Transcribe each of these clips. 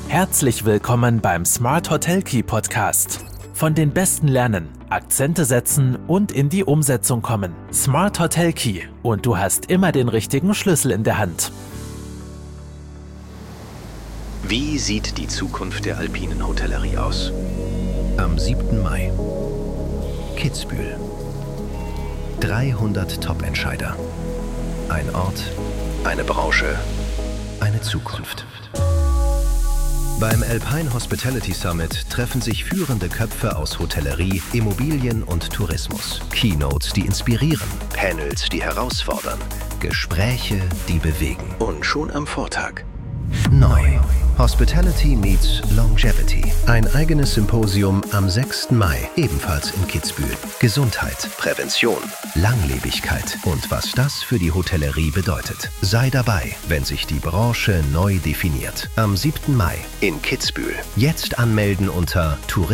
Herzlich willkommen beim Smart Hotel Key Podcast. Von den Besten lernen, Akzente setzen und in die Umsetzung kommen. Smart Hotel Key und du hast immer den richtigen Schlüssel in der Hand. Wie sieht die Zukunft der alpinen Hotellerie aus? Am 7. Mai. Kitzbühel. 300 Top-Entscheider. Ein Ort, Eine Branche. eine Zukunft. Beim Alpine Hospitality Summit treffen sich führende Köpfe aus Hotellerie, Immobilien und Tourismus. Keynotes, die inspirieren. Panels, die herausfordern. Gespräche, die bewegen. Und schon am Vortag. Neu. Hospitality meets Longevity. Ein eigenes Symposium am 6. Mai, ebenfalls in Kitzbühel. Gesundheit, Prävention. Langlebigkeit und was das für die Hotellerie bedeutet. Sei dabei, wenn sich die Branche neu definiert. Am 7. Mai In Kitzbühel. jetzt anmelden unter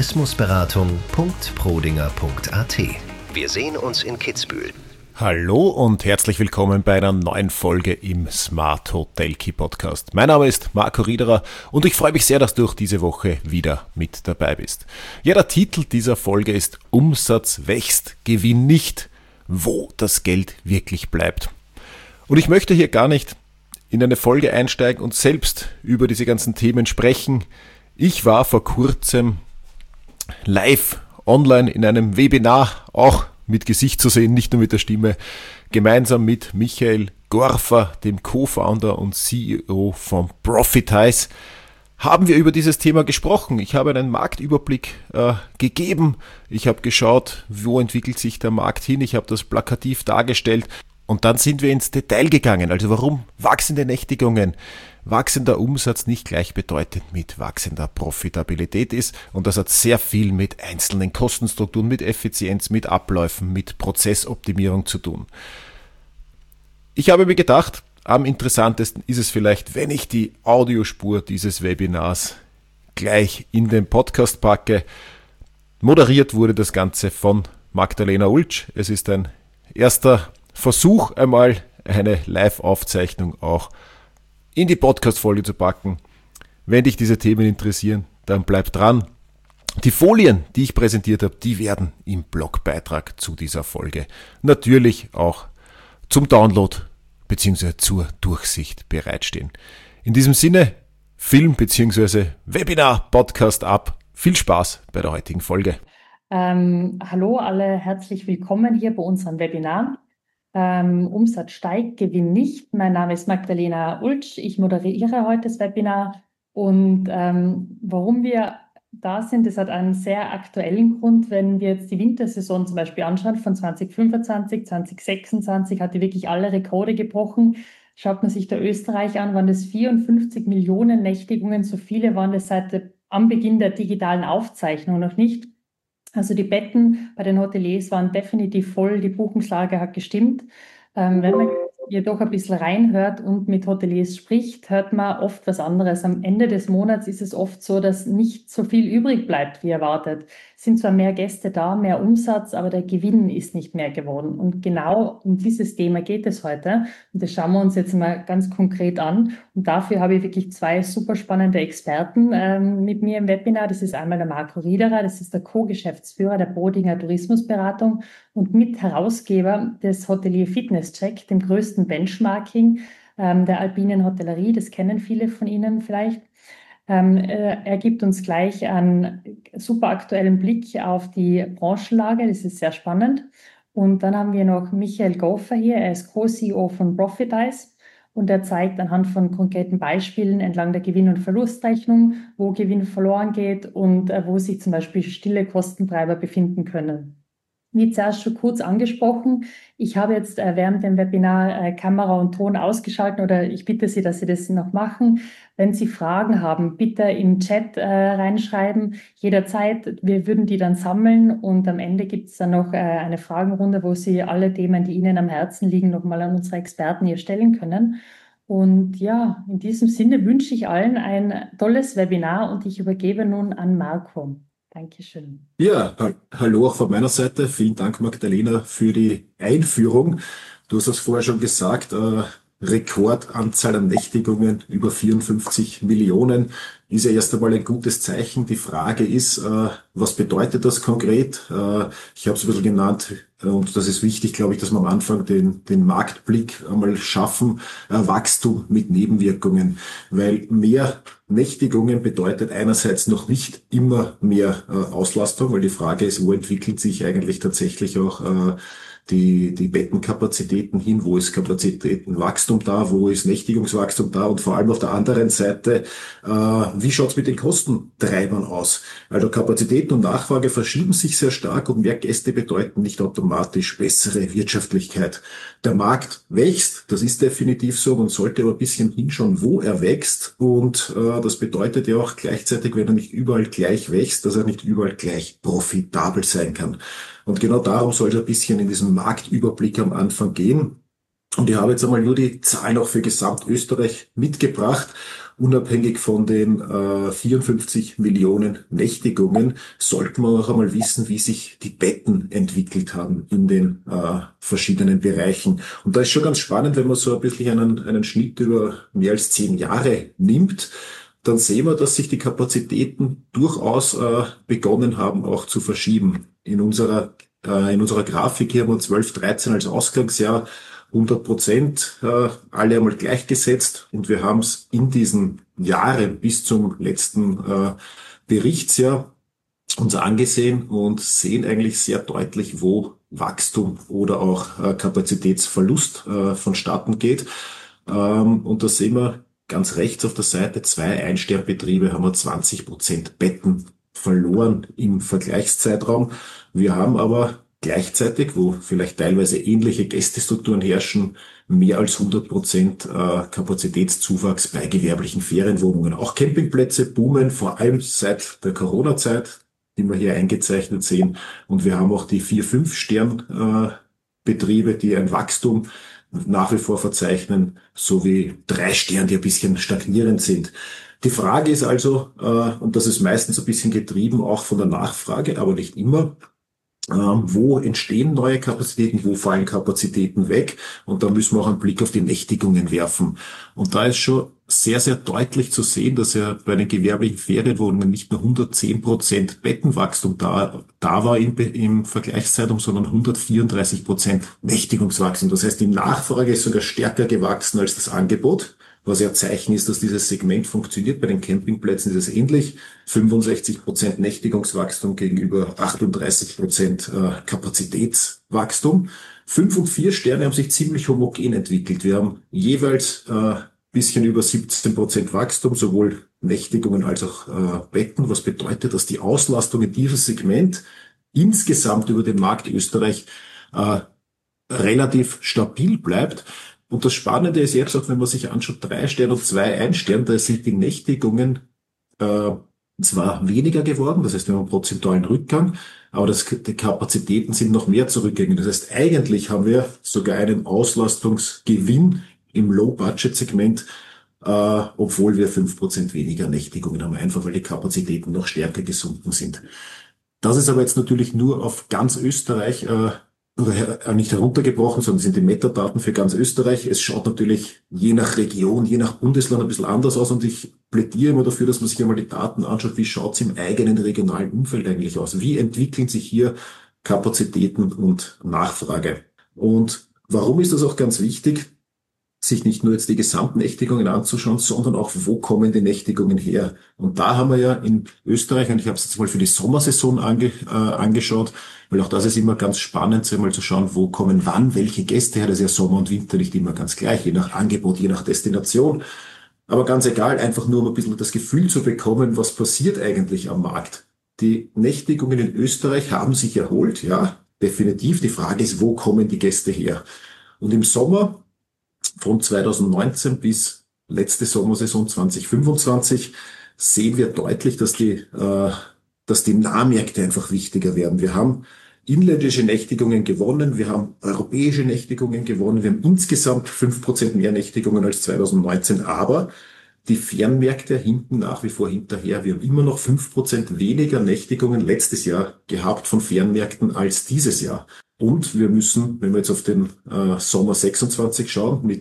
tourismusberatung.prodinger.at. Wir sehen uns in Kitzbühel. Hallo und herzlich willkommen bei einer neuen Folge im Smart Hotel Key Podcast. Mein Name ist Marco Riederer und ich freue mich sehr, dass du auch diese Woche wieder mit dabei bist. Ja, der Titel dieser Folge ist Umsatz wächst, Gewinn nicht, wo das Geld wirklich bleibt. Und ich möchte hier gar nicht in eine Folge einsteigen und selbst über diese ganzen Themen sprechen. Ich war vor kurzem live online in einem Webinar, auch mit Gesicht zu sehen, nicht nur mit der Stimme, gemeinsam mit Michael Gorfer, dem Co-Founder und CEO von Profitize, haben wir über dieses Thema gesprochen. Ich habe einen Marktüberblick gegeben. Ich habe geschaut, wo entwickelt sich der Markt hin. Ich habe das plakativ dargestellt. Und dann sind wir ins Detail gegangen. Also warum wachsende Nächtigungen, wachsender Umsatz nicht gleichbedeutend mit wachsender Profitabilität ist. Und das hat sehr viel mit einzelnen Kostenstrukturen, mit Effizienz, mit Abläufen, mit Prozessoptimierung zu tun. Ich habe mir gedacht, am interessantesten ist es vielleicht, wenn ich die Audiospur dieses Webinars gleich in den Podcast packe. Moderiert wurde das Ganze von Magdalena Ultsch. Es ist ein erster Versuch, einmal eine Live-Aufzeichnung auch in die Podcast-Folge zu packen. Wenn dich diese Themen interessieren, dann bleib dran. Die Folien, die ich präsentiert habe, die werden im Blogbeitrag zu dieser Folge natürlich auch zum Download bzw. zur Durchsicht bereitstehen. In diesem Sinne, Film bzw. Webinar-Podcast ab. Viel Spaß bei der heutigen Folge. Hallo alle, herzlich willkommen hier bei unserem Webinar. Umsatz steigt, Gewinn nicht. Mein Name ist Magdalena Ultsch. Ich moderiere heute das Webinar. Und warum wir da sind, das hat einen sehr aktuellen Grund. Wenn wir jetzt die Wintersaison zum Beispiel anschauen von 2025, 2026, hat die wirklich alle Rekorde gebrochen. Schaut man sich da Österreich an, waren das 54 Millionen Nächtigungen. So viele waren das am Beginn der digitalen Aufzeichnung noch nicht. Also die Betten bei den Hoteliers waren definitiv voll, die Buchungslage hat gestimmt. Wenn man jedoch ein bisschen reinhört und mit Hoteliers spricht, hört man oft was anderes. Am Ende des Monats ist es oft so, dass nicht so viel übrig bleibt, wie erwartet. Es sind zwar mehr Gäste da, mehr Umsatz, aber der Gewinn ist nicht mehr geworden. Und genau um dieses Thema geht es heute. Und das schauen wir uns jetzt mal ganz konkret an. Und dafür habe ich wirklich zwei super spannende Experten mit mir im Webinar. Das ist einmal der Marco Riederer, das ist der Co-Geschäftsführer der Prodinger Tourismusberatung und Mitherausgeber des Hotelier Fitness Check, dem größten Benchmarking der alpinen Hotellerie. Das kennen viele von Ihnen vielleicht. Er gibt uns gleich einen super aktuellen Blick auf die Branchenlage. Das ist sehr spannend. Und dann haben wir noch Michael Gorfer hier. Er ist Co-CEO von Profitize und er zeigt anhand von konkreten Beispielen entlang der Gewinn- und Verlustrechnung, wo Gewinn verloren geht und wo sich zum Beispiel stille Kostentreiber befinden können. Wie zuerst schon kurz angesprochen, ich habe jetzt während dem Webinar Kamera und Ton ausgeschaltet oder ich bitte Sie, dass Sie das noch machen. Wenn Sie Fragen haben, bitte im Chat reinschreiben, jederzeit. Wir würden die dann sammeln und am Ende gibt es dann noch eine Fragenrunde, wo Sie alle Themen, die Ihnen am Herzen liegen, nochmal an unsere Experten hier stellen können. Und ja, in diesem Sinne wünsche ich allen ein tolles Webinar und ich übergebe nun an Marco. Dankeschön. Ja, hallo auch von meiner Seite. Vielen Dank, Magdalena, für die Einführung. Du hast es vorher schon gesagt, Rekordanzahl an Nächtigungen, über 54 Millionen, ist ja erst einmal ein gutes Zeichen. Die Frage ist, was bedeutet das konkret? Ich habe es ein bisschen genannt, und das ist wichtig, glaube ich, dass wir am Anfang den Marktblick einmal schaffen. Wachstum mit Nebenwirkungen, weil mehr Nächtigungen bedeutet einerseits noch nicht immer mehr Auslastung, weil die Frage ist, wo entwickelt sich eigentlich tatsächlich auch die Bettenkapazitäten hin, wo ist Kapazitätenwachstum da, wo ist Nächtigungswachstum da, und vor allem auf der anderen Seite, wie schaut's mit den Kostentreibern aus? Also Kapazitäten und Nachfrage verschieben sich sehr stark, und mehr Gäste bedeuten nicht automatisch bessere Wirtschaftlichkeit. Der Markt wächst, das ist definitiv so, man sollte aber ein bisschen hinschauen, wo er wächst, und das bedeutet ja auch gleichzeitig, wenn er nicht überall gleich wächst, dass er nicht überall gleich profitabel sein kann. Und genau darum soll es ein bisschen in diesem Marktüberblick am Anfang gehen. Und ich habe jetzt einmal nur die Zahlen auch für Gesamtösterreich mitgebracht. Unabhängig von den 54 Millionen Nächtigungen sollten wir auch einmal wissen, wie sich die Betten entwickelt haben in den verschiedenen Bereichen. Und da ist schon ganz spannend, wenn man so ein bisschen einen Schnitt über mehr als 10 Jahre nimmt. Dann sehen wir, dass sich die Kapazitäten durchaus begonnen haben auch zu verschieben. In unserer Grafik hier haben wir 12, 13 als Ausgangsjahr, 100% alle einmal gleichgesetzt, und wir haben es in diesen Jahren bis zum letzten Berichtsjahr uns angesehen und sehen eigentlich sehr deutlich, wo Wachstum oder auch Kapazitätsverlust vonstatten geht. Und da sehen wir ganz rechts auf der Seite, 2 Ein-Stern-Betriebe haben wir 20% Betten verloren im Vergleichszeitraum. Wir haben aber gleichzeitig, wo vielleicht teilweise ähnliche Gästestrukturen herrschen, mehr als 100% Kapazitätszuwachs bei gewerblichen Ferienwohnungen. Auch Campingplätze boomen, vor allem seit der Corona-Zeit, die wir hier eingezeichnet sehen. Und wir haben auch die 4-5 Stern-Betriebe, die ein Wachstum nach wie vor verzeichnen, sowie 3 Sterne, die ein bisschen stagnierend sind. Die Frage ist also, und das ist meistens ein bisschen getrieben auch von der Nachfrage, aber nicht immer, wo entstehen neue Kapazitäten, wo fallen Kapazitäten weg, und da müssen wir auch einen Blick auf die Nächtigungen werfen. Und da ist schon sehr, sehr deutlich zu sehen, dass ja bei den gewerblichen Ferienwohnungen nicht nur 110% Bettenwachstum da war im Vergleichszeitraum, sondern 134% Nächtigungswachstum. Das heißt, die Nachfrage ist sogar stärker gewachsen als das Angebot, was ja Zeichen ist, dass dieses Segment funktioniert. Bei den Campingplätzen ist es ähnlich. 65% Nächtigungswachstum gegenüber 38% Kapazitätswachstum. 5 und 4 Sterne haben sich ziemlich homogen entwickelt. Wir haben jeweils bisschen über 17% Wachstum, sowohl Nächtigungen als auch Betten, was bedeutet, dass die Auslastung in diesem Segment insgesamt über den Markt Österreich relativ stabil bleibt. Und das Spannende ist jetzt auch, wenn man sich anschaut, 3 Sterne und 2 Ein-Sterne, da sind die Nächtigungen zwar weniger geworden, das heißt, wir haben einen prozentualen Rückgang, aber die Kapazitäten sind noch mehr zurückgegangen. Das heißt, eigentlich haben wir sogar einen Auslastungsgewinn im Low-Budget-Segment, obwohl wir 5% weniger Nächtigungen haben, einfach weil die Kapazitäten noch stärker gesunken sind. Das ist aber jetzt natürlich nur auf ganz Österreich nicht heruntergebrochen, sondern sind die Metadaten für ganz Österreich. Es schaut natürlich je nach Region, je nach Bundesland ein bisschen anders aus, und ich plädiere immer dafür, dass man sich einmal die Daten anschaut, wie schaut es im eigenen regionalen Umfeld eigentlich aus? Wie entwickeln sich hier Kapazitäten und Nachfrage? Und warum ist das auch ganz wichtig, sich nicht nur jetzt die Gesamtnächtigungen anzuschauen, sondern auch, wo kommen die Nächtigungen her? Und da haben wir ja in Österreich, und ich habe es jetzt mal für die Sommersaison angeschaut, weil auch das ist immer ganz spannend, mal zu schauen, wo kommen wann welche Gäste her. Das ist ja Sommer und Winter nicht immer ganz gleich, je nach Angebot, je nach Destination. Aber ganz egal, einfach nur um ein bisschen das Gefühl zu bekommen, was passiert eigentlich am Markt. Die Nächtigungen in Österreich haben sich erholt, ja, definitiv. Die Frage ist, wo kommen die Gäste her? Und im Sommer von 2019 bis letzte Sommersaison 2025 sehen wir deutlich, dass die Nahmärkte einfach wichtiger werden. Wir haben inländische Nächtigungen gewonnen, wir haben europäische Nächtigungen gewonnen, wir haben insgesamt 5% mehr Nächtigungen als 2019, aber die Fernmärkte hinken nach wie vor hinterher. Wir haben immer noch 5% weniger Nächtigungen letztes Jahr gehabt von Fernmärkten als dieses Jahr. Und wir müssen, wenn wir jetzt auf den Sommer 26 schauen, mit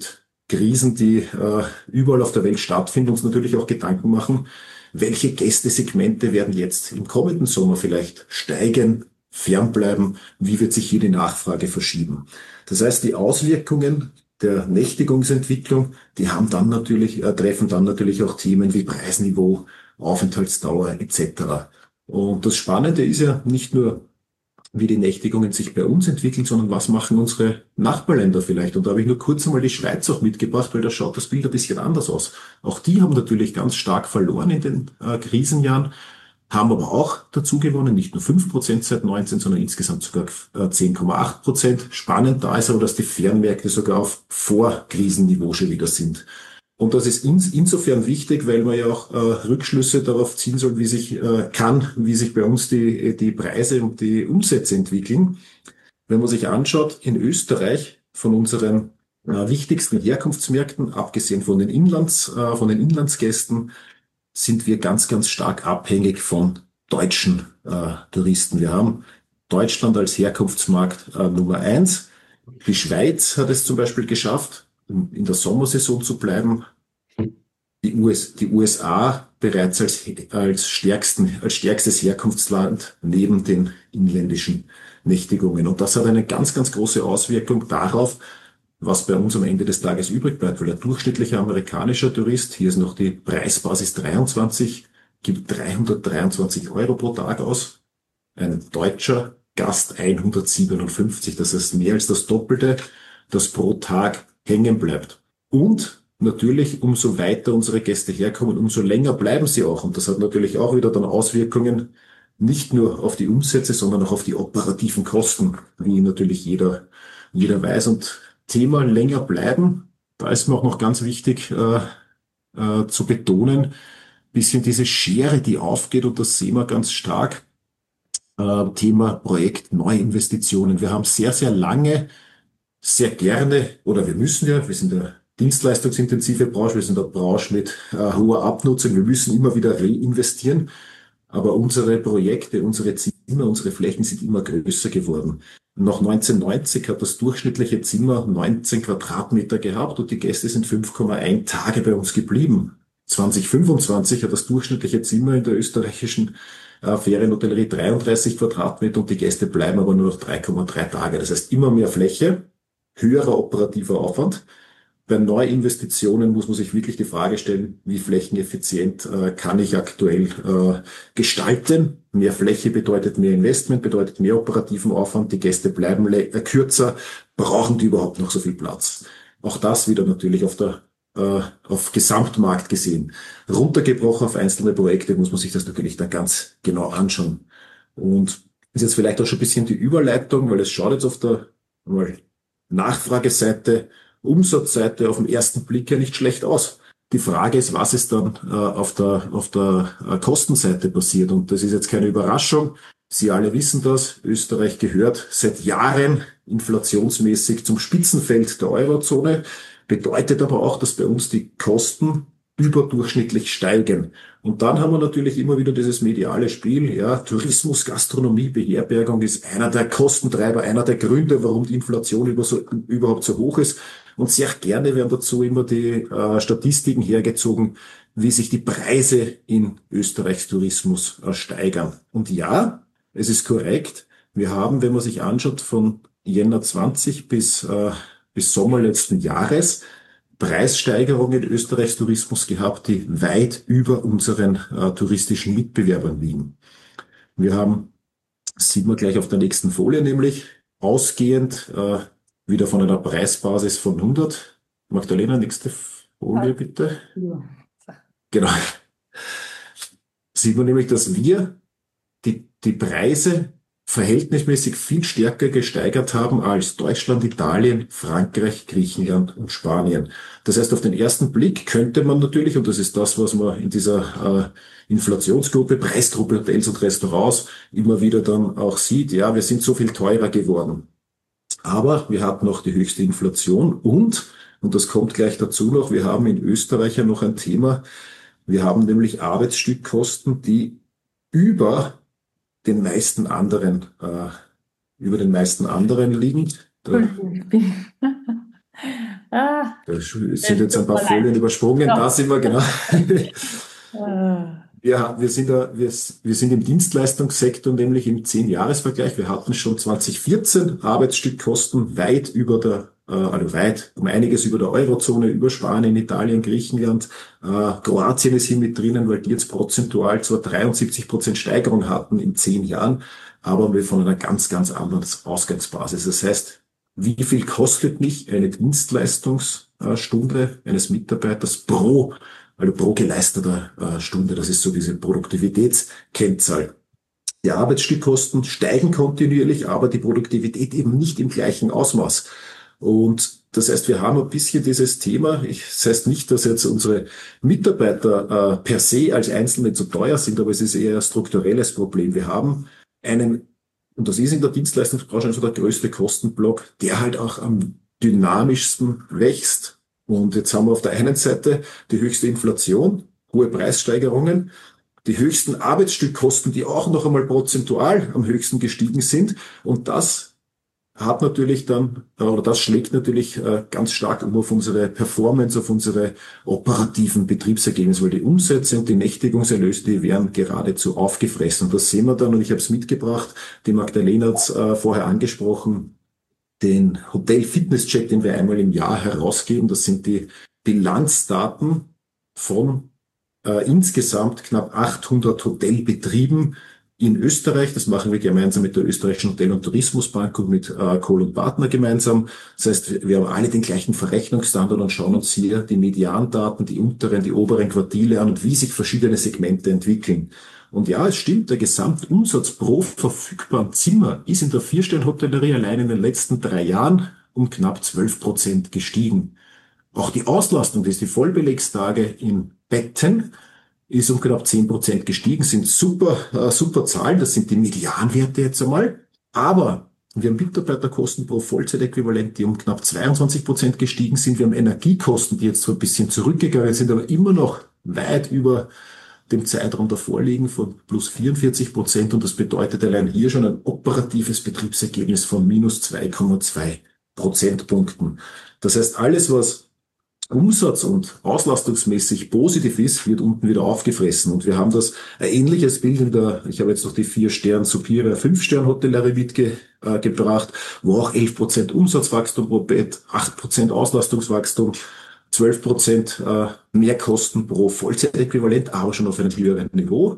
Krisen, die überall auf der Welt stattfinden, uns natürlich auch Gedanken machen, welche Gästesegmente werden jetzt im kommenden Sommer vielleicht steigen, fernbleiben, wie wird sich hier die Nachfrage verschieben. Das heißt, die Auswirkungen der Nächtigungsentwicklung, die haben dann natürlich, treffen dann natürlich auch Themen wie Preisniveau, Aufenthaltsdauer etc. Und das Spannende ist ja nicht nur, wie die Nächtigungen sich bei uns entwickeln, sondern was machen unsere Nachbarländer vielleicht. Und da habe ich nur kurz einmal die Schweiz auch mitgebracht, weil da schaut das Bild ein bisschen anders aus. Auch die haben natürlich ganz stark verloren in den Krisenjahren, haben aber auch dazu gewonnen, nicht nur 5% seit 19, sondern insgesamt sogar 10,8%. Spannend da ist aber, dass die Fernmärkte sogar auf Vorkrisenniveau schon wieder sind. Und das ist insofern wichtig, weil man ja auch Rückschlüsse darauf ziehen soll, wie sich bei uns die Preise und die Umsätze entwickeln. Wenn man sich anschaut, in Österreich von unseren wichtigsten Herkunftsmärkten, abgesehen von den Inlandsgästen, sind wir ganz, ganz stark abhängig von deutschen Touristen. Wir haben Deutschland als Herkunftsmarkt Nummer 1. Die Schweiz hat es zum Beispiel geschafft, in der Sommersaison zu bleiben. Die USA bereits als stärkstes Herkunftsland neben den inländischen Nächtigungen. Und das hat eine ganz, ganz große Auswirkung darauf, was bei uns am Ende des Tages übrig bleibt, weil der durchschnittliche amerikanische Tourist, hier ist noch die Preisbasis 23, gibt 323 Euro pro Tag aus. Ein deutscher Gast 157, das heißt mehr als das Doppelte, das pro Tag hängen bleibt. Und natürlich, umso weiter unsere Gäste herkommen, umso länger bleiben sie auch. Und das hat natürlich auch wieder dann Auswirkungen, nicht nur auf die Umsätze, sondern auch auf die operativen Kosten, wie natürlich jeder weiß. Und Thema länger bleiben, da ist mir auch noch ganz wichtig zu betonen, bisschen diese Schere, die aufgeht, und das sehen wir ganz stark. Thema Projekt Neuinvestitionen. Wir haben sehr, sehr lange, sehr gerne, oder wir sind eine dienstleistungsintensive Branche, wir sind eine Branche mit hoher Abnutzung, wir müssen immer wieder reinvestieren, aber unsere Projekte, unsere Zimmer, unsere Flächen sind immer größer geworden. Nach 1990 hat das durchschnittliche Zimmer 19 Quadratmeter gehabt und die Gäste sind 5,1 Tage bei uns geblieben. 2025 hat das durchschnittliche Zimmer in der österreichischen Ferienhotellerie 33 Quadratmeter und die Gäste bleiben aber nur noch 3,3 Tage. Das heißt immer mehr Fläche, höherer operativer Aufwand. Bei Neuinvestitionen muss man sich wirklich die Frage stellen, wie flächeneffizient kann ich aktuell gestalten. Mehr Fläche bedeutet mehr Investment, bedeutet mehr operativen Aufwand. Die Gäste bleiben kürzer. Brauchen die überhaupt noch so viel Platz? Auch das wieder natürlich auf Gesamtmarkt gesehen. Runtergebrochen auf einzelne Projekte muss man sich das natürlich dann ganz genau anschauen. Und ist jetzt vielleicht auch schon ein bisschen die Überleitung, weil es schaut jetzt auf der Nachfrageseite, Umsatzseite auf den ersten Blick ja nicht schlecht aus. Die Frage ist, was ist dann auf der Kostenseite passiert? Und das ist jetzt keine Überraschung. Sie alle wissen das. Österreich gehört seit Jahren inflationsmäßig zum Spitzenfeld der Eurozone. Bedeutet aber auch, dass bei uns die Kosten überdurchschnittlich steigen. Und dann haben wir natürlich immer wieder dieses mediale Spiel. Ja, Tourismus, Gastronomie, Beherbergung ist einer der Kostentreiber, einer der Gründe, warum die Inflation überhaupt so hoch ist. Und sehr gerne werden dazu immer die Statistiken hergezogen, wie sich die Preise in Österreichs Tourismus steigern. Und ja, es ist korrekt. Wir haben, wenn man sich anschaut, von Jänner 20 bis Sommer letzten Jahres Preissteigerungen in Österreichs Tourismus gehabt, die weit über unseren touristischen Mitbewerbern liegen. Wir haben, sieht man gleich auf der nächsten Folie, nämlich ausgehend wieder von einer Preisbasis von 100. Magdalena, nächste Folie bitte. Ja. Genau. Sieht man nämlich, dass wir die Preise verhältnismäßig viel stärker gesteigert haben als Deutschland, Italien, Frankreich, Griechenland und Spanien. Das heißt, auf den ersten Blick könnte man natürlich, und das ist das, was man in dieser Inflationsgruppe, Preisgruppe Hotels und Restaurants immer wieder dann auch sieht, ja, wir sind so viel teurer geworden. Aber wir hatten noch die höchste Inflation und das kommt gleich dazu noch, wir haben in Österreich ja noch ein Thema, wir haben nämlich Arbeitsstückkosten, die über den meisten anderen liegen. Da sind das jetzt ein tut paar mir leid. Folien übersprungen, Ja. da sind wir, genau. Äh, Ja, wir sind im Dienstleistungssektor, nämlich im 10-Jahres-Vergleich. Wir hatten schon 2014 Arbeitsstückkosten weit um einiges über der Eurozone, über Spanien, Italien, Griechenland. Kroatien ist hier mit drinnen, weil die jetzt prozentual zwar 73% Steigerung hatten in 10 Jahren, aber wir von einer ganz, ganz anderen Ausgangsbasis. Das heißt, wie viel kostet mich eine Dienstleistungsstunde eines Mitarbeiters pro geleisteter Stunde? Das ist so diese Produktivitätskennzahl. Die Arbeitsstückkosten steigen kontinuierlich, aber die Produktivität eben nicht im gleichen Ausmaß. Und das heißt, wir haben ein bisschen dieses Thema. Das heißt nicht, dass jetzt unsere Mitarbeiter per se als Einzelne zu teuer sind, aber es ist eher ein strukturelles Problem. Wir haben und das ist in der Dienstleistungsbranche also der größte Kostenblock, der halt auch am dynamischsten wächst. Und jetzt haben wir auf der einen Seite die höchste Inflation, hohe Preissteigerungen, die höchsten Arbeitsstückkosten, die auch noch einmal prozentual am höchsten gestiegen sind. Und das das schlägt natürlich ganz stark auf unsere Performance, auf unsere operativen Betriebsergebnisse, weil die Umsätze und die Nächtigungserlöse, die werden geradezu aufgefressen. Und das sehen wir dann, und ich habe es mitgebracht, die Magdalena hat es vorher angesprochen, den Hotel-Fitness-Check, den wir einmal im Jahr herausgeben. Das sind die Bilanzdaten von insgesamt knapp 800 Hotelbetrieben in Österreich. Das machen wir gemeinsam mit der Österreichischen Hotel- und Tourismusbank und mit Kohl & Partner gemeinsam. Das heißt, wir haben alle den gleichen Verrechnungsstandard und schauen uns hier die Mediandaten, die unteren, die oberen Quartile an und wie sich verschiedene Segmente entwickeln. Und ja, es stimmt, der Gesamtumsatz pro verfügbaren Zimmer ist in der 4-Sterne-Hotellerie allein in den letzten 3 Jahren um knapp 12% gestiegen. Auch die Auslastung, das ist die Vollbelegstage in Betten, ist um knapp 10% gestiegen, sind super Zahlen, das sind die Medianwerte jetzt einmal. Aber wir haben Mitarbeiterkosten pro Vollzeitäquivalent, die um knapp 22% gestiegen sind. Wir haben Energiekosten, die jetzt so ein bisschen zurückgegangen sind, aber immer noch weit über dem Zeitraum davor liegen von plus 44%. Und das bedeutet allein hier schon ein operatives Betriebsergebnis von minus 2,2 Prozentpunkten. Das heißt, alles, was umsatz- und auslastungsmäßig positiv ist, wird unten wieder aufgefressen. Und wir haben ein ähnliches Bild ich habe jetzt noch die 4-Sterne Superior 5-Sterne-Hotellerie mitgebracht, wo auch 11% Umsatzwachstum pro Bett, 8% Auslastungswachstum, 12% Mehrkosten pro Vollzeitäquivalent, aber schon auf einem höheren Niveau.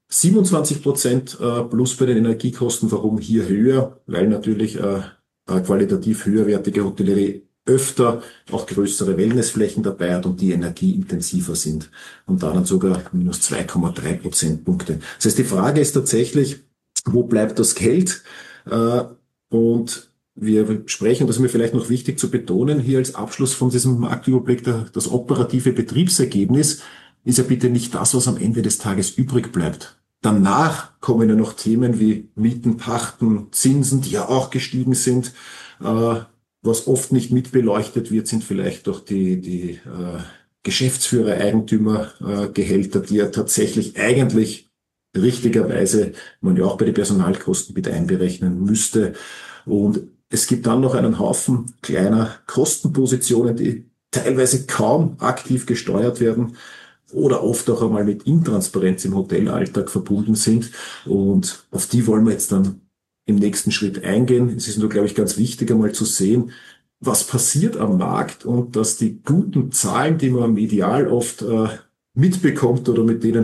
27% plus bei den Energiekosten. Warum hier höher? Weil natürlich qualitativ höherwertige Hotellerie öfter auch größere Wellnessflächen dabei hat und die energieintensiver sind. Und dann sogar minus 2,3 Prozentpunkte. Das heißt, die Frage ist tatsächlich, wo bleibt das Geld? Und wir sprechen, das ist mir vielleicht noch wichtig zu betonen, hier als Abschluss von diesem Marktüberblick, das operative Betriebsergebnis ist ja bitte nicht das, was am Ende des Tages übrig bleibt. Danach kommen ja noch Themen wie Mieten, Pachten, Zinsen, die ja auch gestiegen sind. Was oft nicht mitbeleuchtet wird, sind vielleicht doch die Geschäftsführer, Eigentümer, Gehälter, die ja tatsächlich eigentlich richtigerweise man ja auch bei den Personalkosten mit einberechnen müsste. Und es gibt dann noch einen Haufen kleiner Kostenpositionen, die teilweise kaum aktiv gesteuert werden oder oft auch einmal mit Intransparenz im Hotelalltag verbunden sind. Und auf die wollen wir jetzt dann im nächsten Schritt eingehen. Es ist nur, glaube ich, ganz wichtig, einmal zu sehen, was passiert am Markt und dass die guten Zahlen, die man medial oft mitbekommt oder mit denen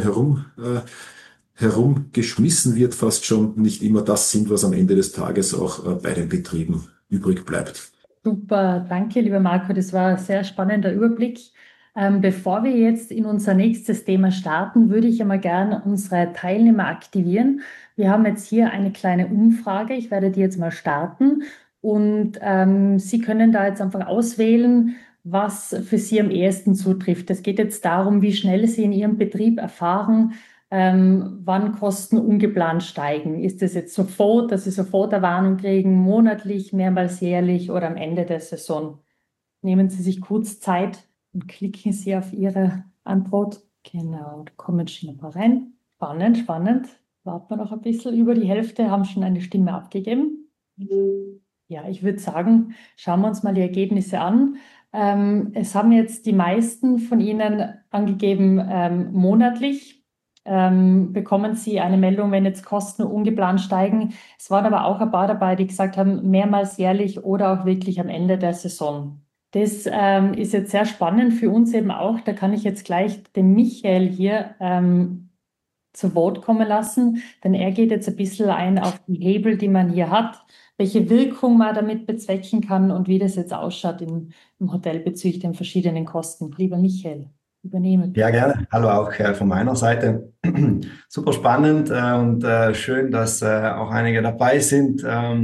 herumgeschmissen wird, fast schon nicht immer das sind, was am Ende des Tages auch bei den Betrieben übrig bleibt. Super, danke, lieber Marco. Das war ein sehr spannender Überblick. Bevor wir jetzt in unser nächstes Thema starten, würde ich einmal gerne unsere Teilnehmer aktivieren. Wir haben jetzt hier eine kleine Umfrage. Ich werde die jetzt mal starten und Sie können da jetzt einfach auswählen, was für Sie am ehesten zutrifft. Es geht jetzt darum, wie schnell Sie in Ihrem Betrieb erfahren, wann Kosten ungeplant steigen. Ist es jetzt sofort, dass Sie sofort eine Warnung kriegen, monatlich, mehrmals jährlich oder am Ende der Saison? Nehmen Sie sich kurz Zeit und klicken Sie auf Ihre Antwort. Genau, da kommen schon ein paar rein. Spannend. Warten wir noch ein bisschen. Über die Hälfte haben schon eine Stimme abgegeben. Ja, ich würde sagen, schauen wir uns mal die Ergebnisse an. Es haben jetzt die meisten von Ihnen angegeben, monatlich bekommen Sie eine Meldung, wenn jetzt Kosten ungeplant steigen. Es waren aber auch ein paar dabei, die gesagt haben, mehrmals jährlich oder auch wirklich am Ende der Saison. Das ist jetzt sehr spannend für uns eben auch. Da kann ich jetzt gleich den Michael hier zu Wort kommen lassen, denn er geht jetzt ein bisschen ein auf die Hebel, die man hier hat, welche Wirkung man damit bezwecken kann und wie das jetzt ausschaut im Hotel bezüglich den verschiedenen Kosten. Lieber Michael, übernehmen. Ja, gerne. Hallo auch von meiner Seite. Super spannend und schön, dass auch einige dabei sind.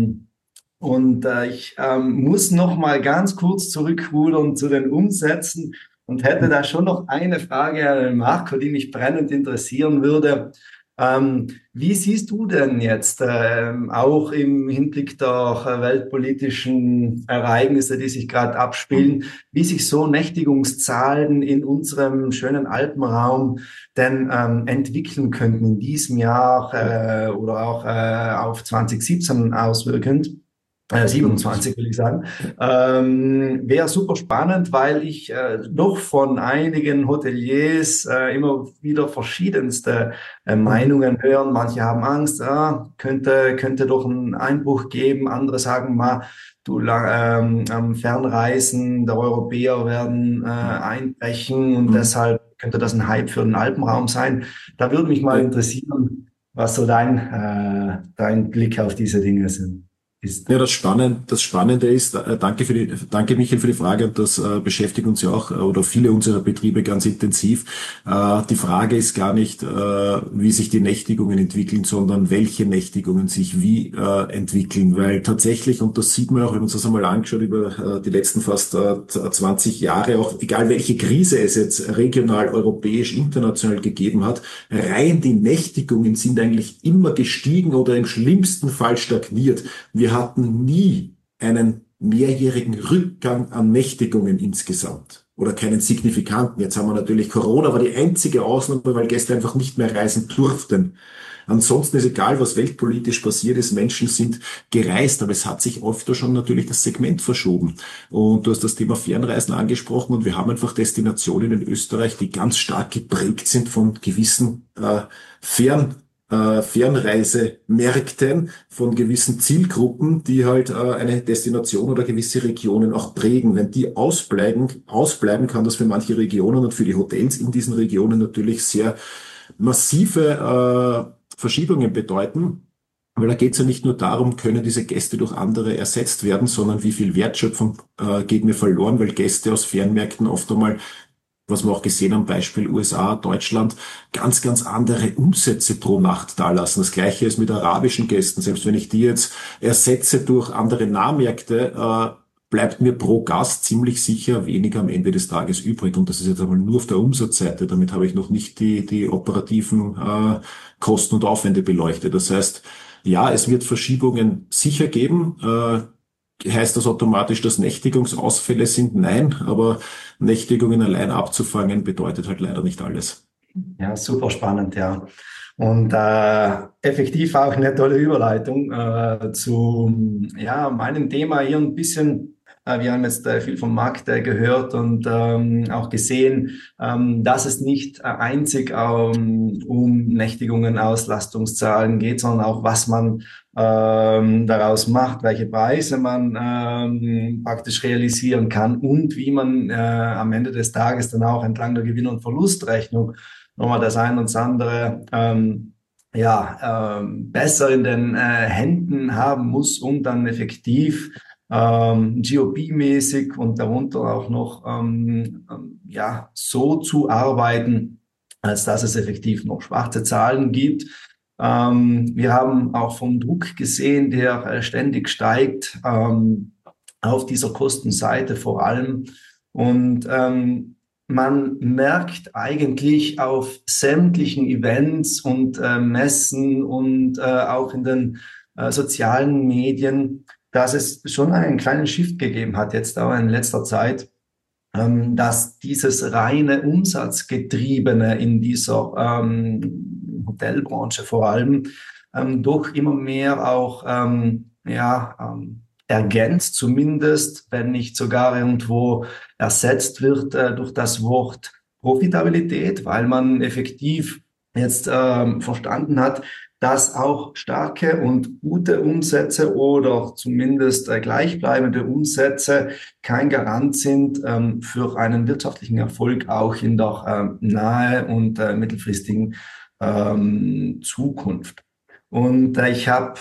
Ich muss noch mal ganz kurz zurückrudern zu den Umsätzen und hätte da schon noch eine Frage an Marco, die mich brennend interessieren würde. Wie siehst du denn jetzt auch im Hinblick der weltpolitischen Ereignisse, die sich gerade abspielen, wie sich so Nächtigungszahlen in unserem schönen Alpenraum denn entwickeln könnten in diesem Jahr oder auch auf 2017 auswirkend? 27 will ich sagen. Wäre super spannend, weil ich doch von einigen Hoteliers immer wieder verschiedenste Meinungen hören. Manche haben Angst, könnte doch einen Einbruch geben. Andere sagen mal, Fernreisen der Europäer werden einbrechen und deshalb könnte das ein Hype für den Alpenraum sein. Da würde mich mal interessieren, was so dein Blick auf diese Dinge sind. Ja, das Spannende ist, danke Michael für die Frage, und das beschäftigt uns ja auch oder viele unserer Betriebe ganz intensiv. Die Frage ist gar nicht, wie sich die Nächtigungen entwickeln, sondern welche Nächtigungen sich wie entwickeln, weil tatsächlich, und das sieht man auch, wenn man uns das einmal angeschaut über die letzten fast 20 Jahre, auch egal welche Krise es jetzt regional, europäisch, international gegeben hat, rein die Nächtigungen sind eigentlich immer gestiegen oder im schlimmsten Fall stagniert. Wir hatten nie einen mehrjährigen Rückgang an Nächtigungen insgesamt oder keinen signifikanten. Jetzt haben wir natürlich Corona, war die einzige Ausnahme, weil Gäste einfach nicht mehr reisen durften. Ansonsten ist egal, was weltpolitisch passiert ist, Menschen sind gereist, aber es hat sich oft schon natürlich das Segment verschoben. Und du hast das Thema Fernreisen angesprochen und wir haben einfach Destinationen in Österreich, die ganz stark geprägt sind von gewissen Fernreisemärkten von gewissen Zielgruppen, die halt eine Destination oder gewisse Regionen auch prägen. Wenn die ausbleiben, kann das für manche Regionen und für die Hotels in diesen Regionen natürlich sehr massive Verschiebungen bedeuten. Weil da geht es ja nicht nur darum, können diese Gäste durch andere ersetzt werden, sondern wie viel Wertschöpfung geht mir verloren, weil Gäste aus Fernmärkten oft einmal, was wir auch gesehen haben, Beispiel USA, Deutschland, ganz, ganz andere Umsätze pro Nacht dalassen. Das Gleiche ist mit arabischen Gästen. Selbst wenn ich die jetzt ersetze durch andere Nahmärkte, bleibt mir pro Gast ziemlich sicher weniger am Ende des Tages übrig. Und das ist jetzt einmal nur auf der Umsatzseite. Damit habe ich noch nicht die operativen Kosten und Aufwände beleuchtet. Das heißt, ja, es wird Verschiebungen sicher geben. Heißt das automatisch, dass Nächtigungsausfälle sind? Nein, aber Nächtigungen allein abzufangen bedeutet halt leider nicht alles. Ja, super spannend, ja. Und effektiv auch eine tolle Überleitung zu meinem Thema hier ein bisschen. Wir haben jetzt viel vom Markt gehört und auch gesehen, dass es nicht einzig um Nächtigungen, Auslastungszahlen geht, sondern auch, was man daraus macht, welche Preise man praktisch realisieren kann und wie man am Ende des Tages dann auch entlang der Gewinn- und Verlustrechnung nochmal das ein und das andere besser in den Händen haben muss, um dann effektiv GOP-mäßig und darunter auch noch so zu arbeiten, als dass es effektiv noch schwarze Zahlen gibt. Wir haben auch vom Druck gesehen, der ständig steigt, auf dieser Kostenseite vor allem. Und man merkt eigentlich auf sämtlichen Events und Messen und auch in den sozialen Medien, dass es schon einen kleinen Shift gegeben hat, jetzt auch in letzter Zeit, dass dieses reine Umsatzgetriebene in dieser Hotelbranche vor allem doch immer mehr auch ergänzt, zumindest, wenn nicht sogar irgendwo ersetzt wird durch das Wort Profitabilität, weil man effektiv jetzt verstanden hat, dass auch starke und gute Umsätze oder zumindest gleichbleibende Umsätze kein Garant sind für einen wirtschaftlichen Erfolg auch in der nahe- und mittelfristigen Zukunft. Und ich habe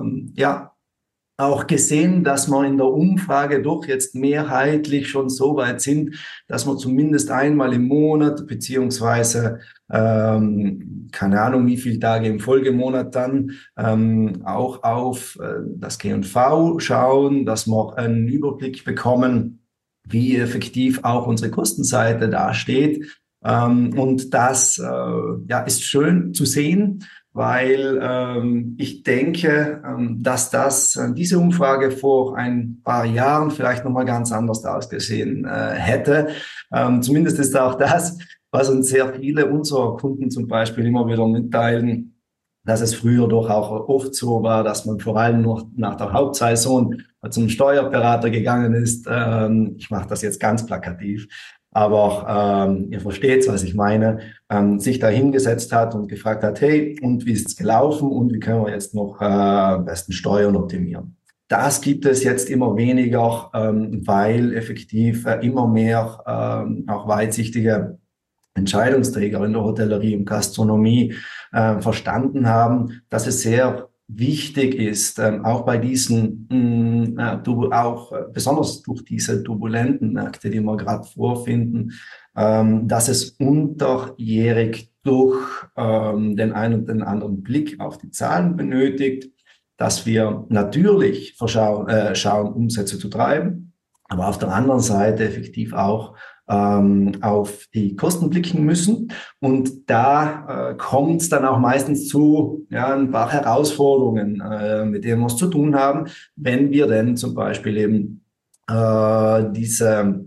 auch gesehen, dass wir in der Umfrage doch jetzt mehrheitlich schon so weit sind, dass wir zumindest einmal im Monat beziehungsweise keine Ahnung, wie viele Tage im Folgemonat dann auch auf das G&V schauen, dass wir einen Überblick bekommen, wie effektiv auch unsere Kostenseite dasteht. Und das ist schön zu sehen, weil ich denke, dass diese Umfrage vor ein paar Jahren vielleicht nochmal ganz anders ausgesehen hätte. Zumindest ist auch das, was uns sehr viele unserer Kunden zum Beispiel immer wieder mitteilen, dass es früher doch auch oft so war, dass man vor allem nur nach der Hauptsaison zum Steuerberater gegangen ist. Ich mache das jetzt ganz plakativ. Aber ihr versteht, was ich meine, sich da hingesetzt hat und gefragt hat, hey, und wie ist es gelaufen und wie können wir jetzt noch am besten Steuern optimieren? Das gibt es jetzt immer weniger, weil effektiv immer mehr auch weitsichtige Entscheidungsträger in der Hotellerie und Gastronomie verstanden haben, dass es sehr wichtig ist, auch bei diesen, besonders durch diese turbulenten Märkte, die wir gerade vorfinden, dass es unterjährig durch den einen und den anderen Blick auf die Zahlen benötigt, dass wir natürlich schauen, Umsätze zu treiben, aber auf der anderen Seite effektiv auch auf die Kosten blicken müssen. Und da kommt es dann auch meistens zu ein paar Herausforderungen, mit denen wir es zu tun haben, wenn wir denn zum Beispiel eben diese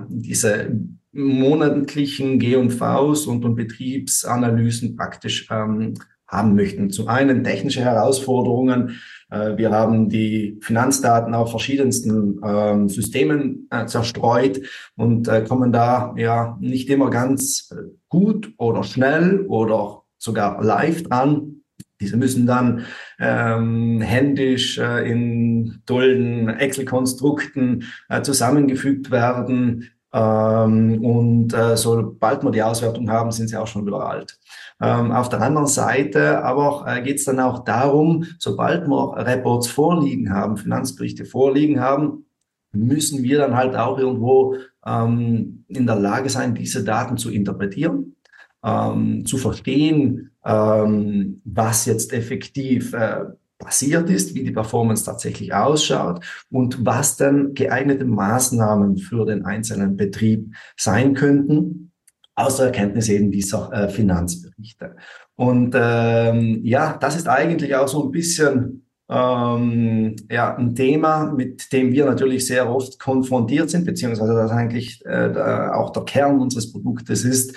monatlichen G&Vs und Betriebsanalysen praktisch haben möchten. Zum einen technische Herausforderungen. Wir haben die Finanzdaten auf verschiedensten Systemen zerstreut und kommen da nicht immer ganz gut oder schnell oder sogar live dran. Diese müssen dann händisch in tollen Excel-Konstrukten zusammengefügt werden. Und sobald wir die Auswertung haben, sind sie auch schon wieder alt. Auf der anderen Seite aber geht es dann auch darum, sobald wir Reports vorliegen haben, Finanzberichte vorliegen haben, müssen wir dann halt auch irgendwo in der Lage sein, diese Daten zu interpretieren, zu verstehen, was jetzt effektiv passiert ist, wie die Performance tatsächlich ausschaut und was dann geeignete Maßnahmen für den einzelnen Betrieb sein könnten, aus der Erkenntnis eben dieser Finanzberichte. Und das ist eigentlich auch so ein bisschen ein Thema, mit dem wir natürlich sehr oft konfrontiert sind, beziehungsweise das eigentlich auch der Kern unseres Produktes ist.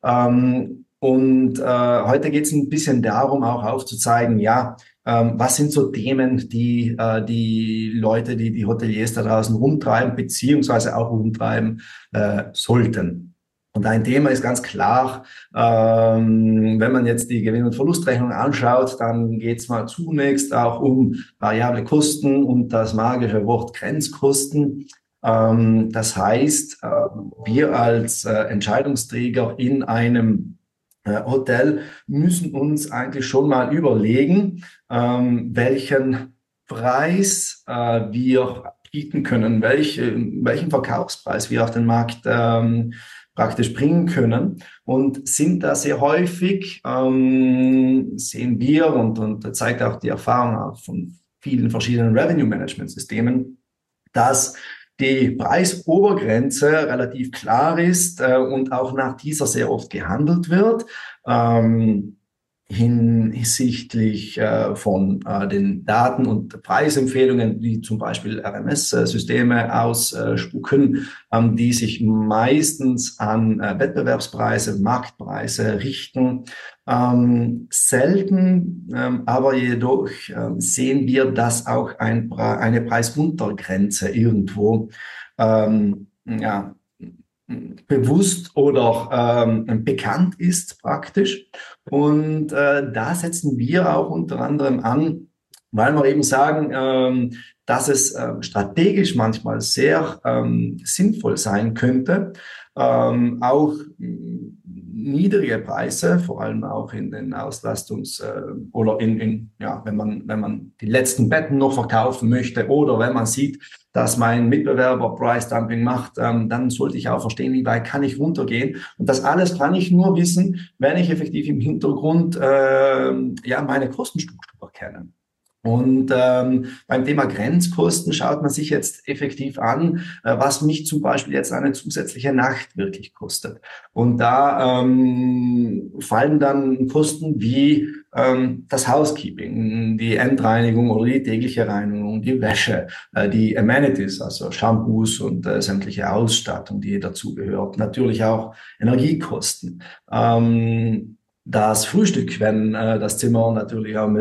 Heute geht es ein bisschen darum, auch aufzuzeigen, was sind so Themen, die die Leute, die Hoteliers da draußen rumtreiben, beziehungsweise auch rumtreiben sollten. Und ein Thema ist ganz klar, wenn man jetzt die Gewinn- und Verlustrechnung anschaut, dann geht es mal zunächst auch um variable Kosten und das magische Wort Grenzkosten. Das heißt, wir als Entscheidungsträger in einem Hotel müssen uns eigentlich schon mal überlegen, welchen Preis wir bieten können, welchen Verkaufspreis wir auf den Markt praktisch bringen können und sind da sehr häufig, sehen wir und zeigt auch die Erfahrung von vielen verschiedenen Revenue-Management-Systemen, dass die Preisobergrenze relativ klar ist und auch nach dieser sehr oft gehandelt wird, hinsichtlich von den Daten und Preisempfehlungen, wie zum Beispiel RMS-Systeme ausspucken, die sich meistens an Wettbewerbspreise, Marktpreise richten. Selten, aber jedoch sehen wir, dass auch eine Preisuntergrenze irgendwo ja, bewusst oder bekannt ist praktisch. Und da setzen wir auch unter anderem an, weil wir eben sagen, dass es strategisch manchmal sehr sinnvoll sein könnte, auch niedrige Preise, vor allem auch in den oder wenn man die letzten Betten noch verkaufen möchte oder wenn man sieht, dass mein Mitbewerber Price Dumping macht, dann sollte ich auch verstehen, wie weit kann ich runtergehen. Und das alles kann ich nur wissen, wenn ich effektiv im Hintergrund meine Kostenstruktur kenne. Und beim Thema Grenzkosten schaut man sich jetzt effektiv an, was mich zum Beispiel jetzt eine zusätzliche Nacht wirklich kostet. Und da fallen dann Kosten wie das Housekeeping, die Endreinigung oder die tägliche Reinigung, die Wäsche, die Amenities, also Shampoos und sämtliche Ausstattung, die dazugehört. Natürlich auch Energiekosten. Das Frühstück, wenn das Zimmer natürlich auch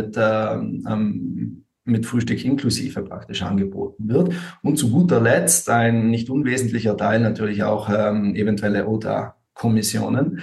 mit Frühstück inklusive praktisch angeboten wird. Und zu guter Letzt ein nicht unwesentlicher Teil natürlich auch eventuelle OTA-Kommissionen,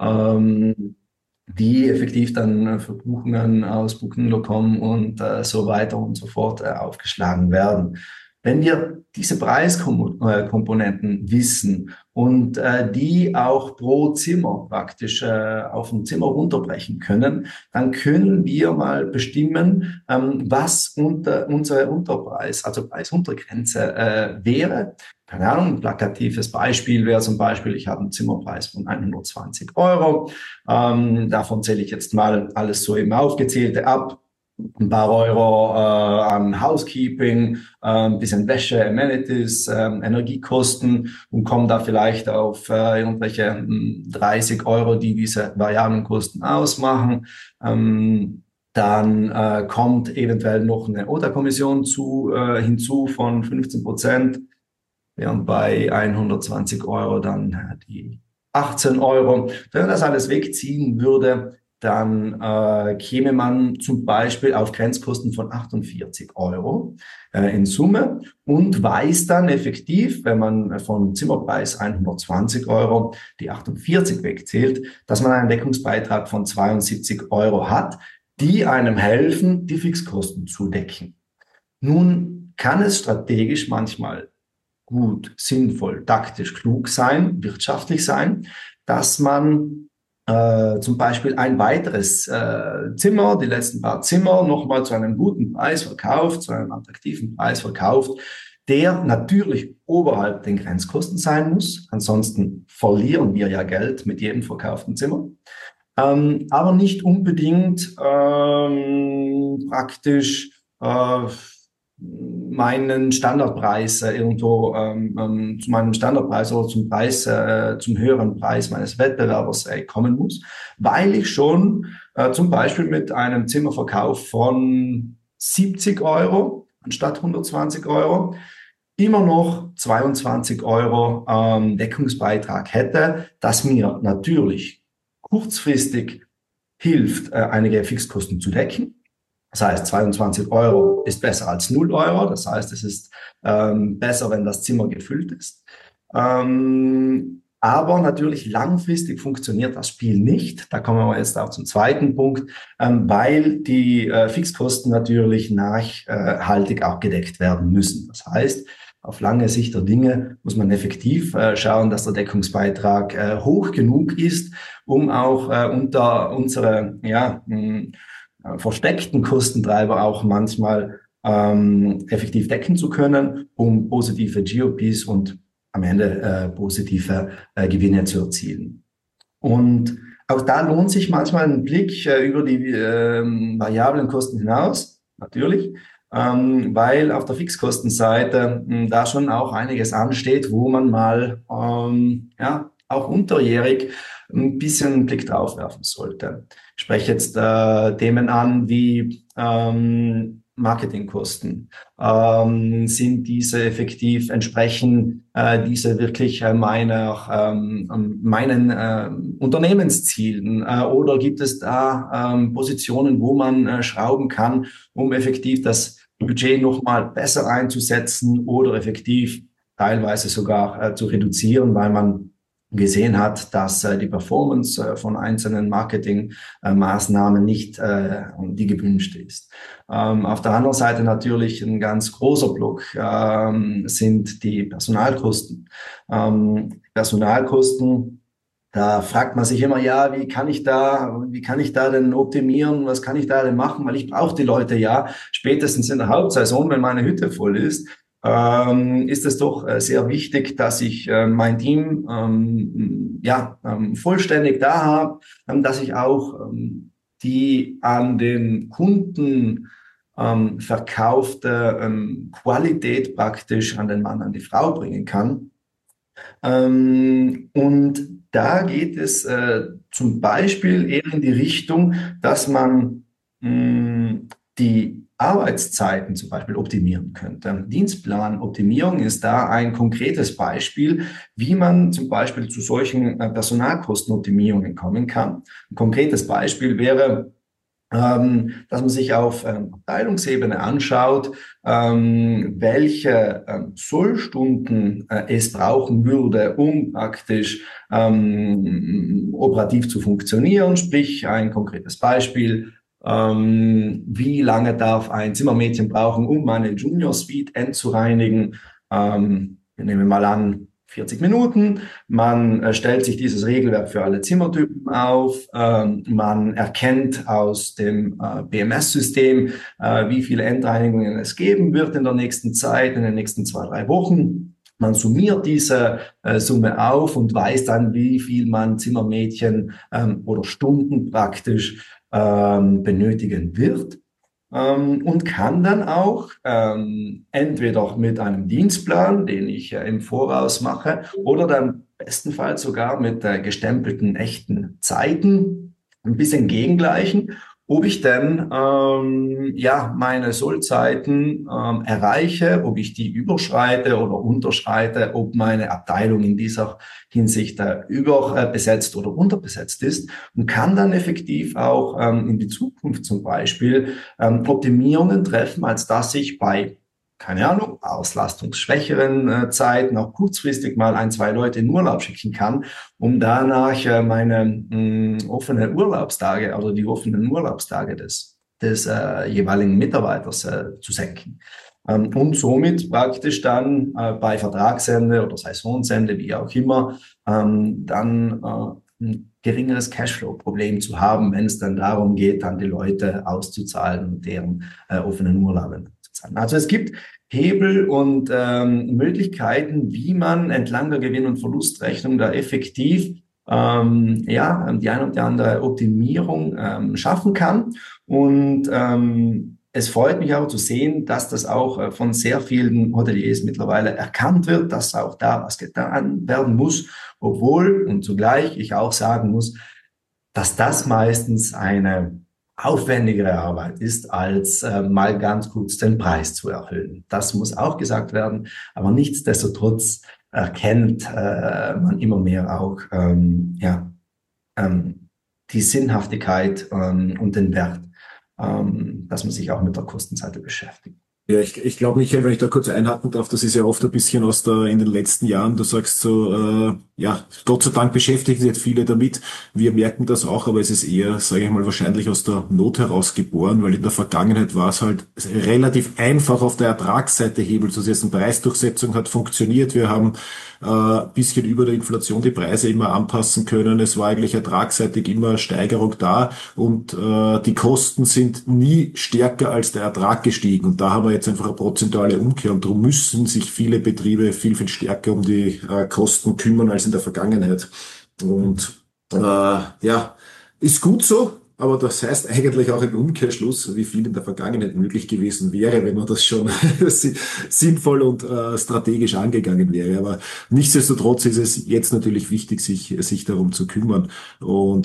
die effektiv dann für Buchungen aus Booking.com und so weiter und so fort aufgeschlagen werden. Wenn wir diese Preiskomponenten wissen und die auch pro Zimmer praktisch auf ein Zimmer runterbrechen können, dann können wir mal bestimmen, was unsere Unterpreis, also Preisuntergrenze wäre. Keine Ahnung, ein plakatives Beispiel wäre zum Beispiel, ich habe einen Zimmerpreis von 120 €. Davon zähle ich jetzt mal alles so im Aufgezählte ab. Ein paar Euro an Housekeeping, ein bisschen Wäsche, Amenities, Energiekosten und kommen da vielleicht auf irgendwelche 30 €, die diese variablen Kosten ausmachen. Dann kommt eventuell noch eine OTA-Kommission hinzu von 15%, während bei 120 € dann die 18 €. Wenn man das alles wegziehen würde, dann käme man zum Beispiel auf Grenzkosten von 48 € in Summe und weiß dann effektiv, wenn man von Zimmerpreis 120 € die 48 wegzählt, dass man einen Deckungsbeitrag von 72 € hat, die einem helfen, die Fixkosten zu decken. Nun kann es strategisch manchmal gut, sinnvoll, taktisch, klug sein, wirtschaftlich sein, dass man zum Beispiel ein weiteres Zimmer, die letzten paar Zimmer, nochmal zu einem guten Preis verkauft, zu einem attraktiven Preis verkauft, der natürlich oberhalb den Grenzkosten sein muss. Ansonsten verlieren wir ja Geld mit jedem verkauften Zimmer. Aber nicht unbedingt praktisch meinen Standardpreis irgendwo zu meinem Standardpreis oder zum höheren Preis meines Wettbewerbers kommen muss, weil ich schon zum Beispiel mit einem Zimmerverkauf von 70 € anstatt 120 € immer noch 22 € Deckungsbeitrag hätte, das mir natürlich kurzfristig hilft, einige Fixkosten zu decken. Das heißt, 22 € ist besser als 0 €. Das heißt, es ist besser, wenn das Zimmer gefüllt ist. Aber natürlich langfristig funktioniert das Spiel nicht. Da kommen wir jetzt auch zum zweiten Punkt, weil die Fixkosten natürlich nachhaltig auch gedeckt werden müssen. Das heißt, auf lange Sicht der Dinge muss man effektiv schauen, dass der Deckungsbeitrag hoch genug ist, um auch unter unsere versteckten Kostentreiber auch manchmal effektiv decken zu können, um positive GOPs und am Ende positive Gewinne zu erzielen. Und auch da lohnt sich manchmal ein Blick über die variablen Kosten hinaus, natürlich, weil auf der Fixkostenseite da schon auch einiges ansteht, wo man mal auch unterjährig ein bisschen einen Blick drauf werfen sollte. Ich spreche jetzt Themen an wie Marketingkosten. Sind diese effektiv, entsprechen diese wirklich meinen Unternehmenszielen? Oder gibt es da Positionen, wo man schrauben kann, um effektiv das Budget nochmal besser einzusetzen oder effektiv teilweise sogar zu reduzieren, weil man gesehen hat, dass die Performance von einzelnen Marketingmaßnahmen nicht die gewünschte ist. Auf der anderen Seite natürlich ein ganz großer Block sind die Personalkosten. Personalkosten, da fragt man sich immer, ja, wie kann ich da denn optimieren? Was kann ich da denn machen? Weil ich brauche die Leute ja spätestens in der Hauptsaison, wenn meine Hütte voll ist. Ist es doch sehr wichtig, dass ich mein Team vollständig da habe, dass ich auch die an den Kunden verkaufte Qualität praktisch an den Mann, an die Frau bringen kann. Und da geht es zum Beispiel eher in die Richtung, dass man die Arbeitszeiten zum Beispiel optimieren könnte. Dienstplanoptimierung ist da ein konkretes Beispiel, wie man zum Beispiel zu solchen Personalkostenoptimierungen kommen kann. Ein konkretes Beispiel wäre, dass man sich auf Abteilungsebene anschaut, welche Sollstunden es brauchen würde, um praktisch operativ zu funktionieren. Sprich, ein konkretes Beispiel: wie lange darf ein Zimmermädchen brauchen, um eine Junior Suite endzureinigen? Wir nehmen mal an, 40 Minuten. Man stellt sich dieses Regelwerk für alle Zimmertypen auf. Man erkennt aus dem BMS-System, wie viele Endreinigungen es geben wird in der nächsten Zeit, in den nächsten 2-3 Wochen. Man summiert diese Summe auf und weiß dann, wie viel man Zimmermädchen oder Stunden praktisch benötigen wird, und kann dann auch entweder mit einem Dienstplan, den ich im Voraus mache, oder dann bestenfalls sogar mit gestempelten echten Zeiten ein bisschen gegengleichen, ob ich denn meine Sollzeiten erreiche, ob ich die überschreite oder unterschreite, ob meine Abteilung in dieser Hinsicht überbesetzt oder unterbesetzt ist, und kann dann effektiv auch in die Zukunft zum Beispiel Optimierungen treffen, als dass ich bei, keine Ahnung, auslastungsschwächeren Zeiten auch kurzfristig mal 1-2 Leute in Urlaub schicken kann, um danach meine offenen Urlaubstage oder die offenen Urlaubstage des jeweiligen Mitarbeiters zu senken. Und somit praktisch dann bei Vertragsende oder Saisonsende, wie auch immer, dann ein geringeres Cashflow-Problem zu haben, wenn es dann darum geht, dann die Leute auszuzahlen und deren offenen Urlauben zu zahlen. Also es gibt Hebel und Möglichkeiten, wie man entlang der Gewinn- und Verlustrechnung da effektiv die ein und die andere Optimierung schaffen kann. Und es freut mich auch zu sehen, dass das auch von sehr vielen Hoteliers mittlerweile erkannt wird, dass auch da was getan werden muss, obwohl und zugleich ich auch sagen muss, dass das meistens eine aufwendigere Arbeit ist, als mal ganz kurz den Preis zu erhöhen. Das muss auch gesagt werden, aber nichtsdestotrotz erkennt man immer mehr auch die Sinnhaftigkeit und den Wert, dass man sich auch mit der Kostenseite beschäftigt. Ja, ich glaube, Michael, wenn ich da kurz einhaken darf, das ist ja oft ein bisschen in den letzten Jahren, du sagst so, Gott sei Dank beschäftigen sich jetzt viele damit. Wir merken das auch, aber es ist eher, sage ich mal, wahrscheinlich aus der Not heraus geboren, weil in der Vergangenheit war es halt relativ einfach, auf der Ertragsseite Hebel zu setzen. Preisdurchsetzung hat funktioniert. Wir haben bisschen über der Inflation die Preise immer anpassen können. Es war eigentlich ertragsseitig immer Steigerung da und die Kosten sind nie stärker als der Ertrag gestiegen. Und da haben wir jetzt einfach eine prozentuale Umkehr und darum müssen sich viele Betriebe viel, viel stärker um die Kosten kümmern als in der Vergangenheit. Und ist gut so. Aber das heißt eigentlich auch im Umkehrschluss, wie viel in der Vergangenheit möglich gewesen wäre, wenn man das schon sinnvoll und strategisch angegangen wäre. Aber nichtsdestotrotz ist es jetzt natürlich wichtig, sich darum zu kümmern. Und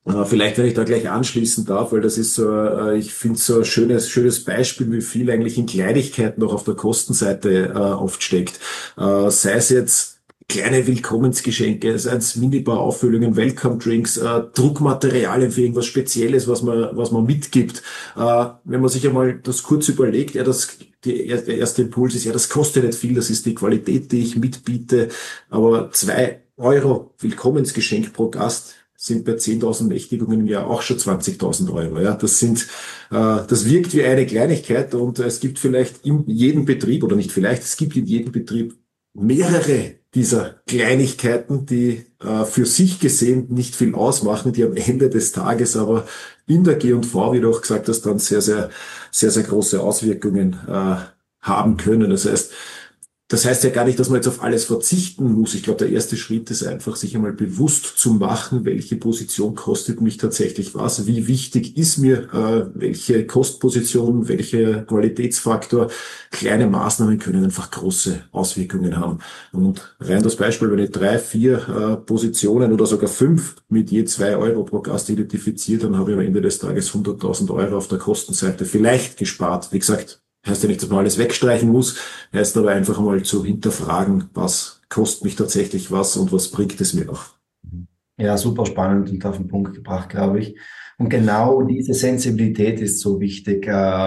Vielleicht, wenn ich da gleich anschließen darf, weil das ist so, ich finde so ein schönes Beispiel, wie viel eigentlich in Kleinigkeiten noch auf der Kostenseite oft steckt. Sei es jetzt kleine Willkommensgeschenke, sei es Minibar-Auffüllungen, Welcome-Drinks, Druckmaterialien für irgendwas Spezielles, was man mitgibt. Wenn man sich einmal das kurz überlegt, der erste Impuls ist, ja, das kostet nicht viel, das ist die Qualität, die ich mitbiete, aber 2 € Willkommensgeschenk pro Gast sind bei 10.000 Nächtigungen im Jahr auch schon 20.000 Euro. Ja, das wirkt wie eine Kleinigkeit und es gibt vielleicht in jedem Betrieb oder nicht vielleicht, es gibt in jedem Betrieb mehrere dieser Kleinigkeiten, die für sich gesehen nicht viel ausmachen, die am Ende des Tages aber in der G&V, wie du auch gesagt hast, dann sehr, sehr, sehr, sehr große Auswirkungen haben können. Das heißt ja gar nicht, dass man jetzt auf alles verzichten muss. Ich glaube, der erste Schritt ist einfach, sich einmal bewusst zu machen, welche Position kostet mich tatsächlich was, wie wichtig ist mir welche Kostposition, welcher Qualitätsfaktor. Kleine Maßnahmen können einfach große Auswirkungen haben. Und rein das Beispiel, wenn ich 3, 4 Positionen oder sogar 5 mit je 2 € pro Gast identifiziere, dann habe ich am Ende des Tages 100.000 € auf der Kostenseite vielleicht gespart. Wie gesagt, heißt ja nicht, dass man alles wegstreichen muss, heißt aber einfach mal zu hinterfragen, was kostet mich tatsächlich was und was bringt es mir auch. Ja, super spannend und auf den Punkt gebracht, glaube ich. Und genau diese Sensibilität ist so wichtig.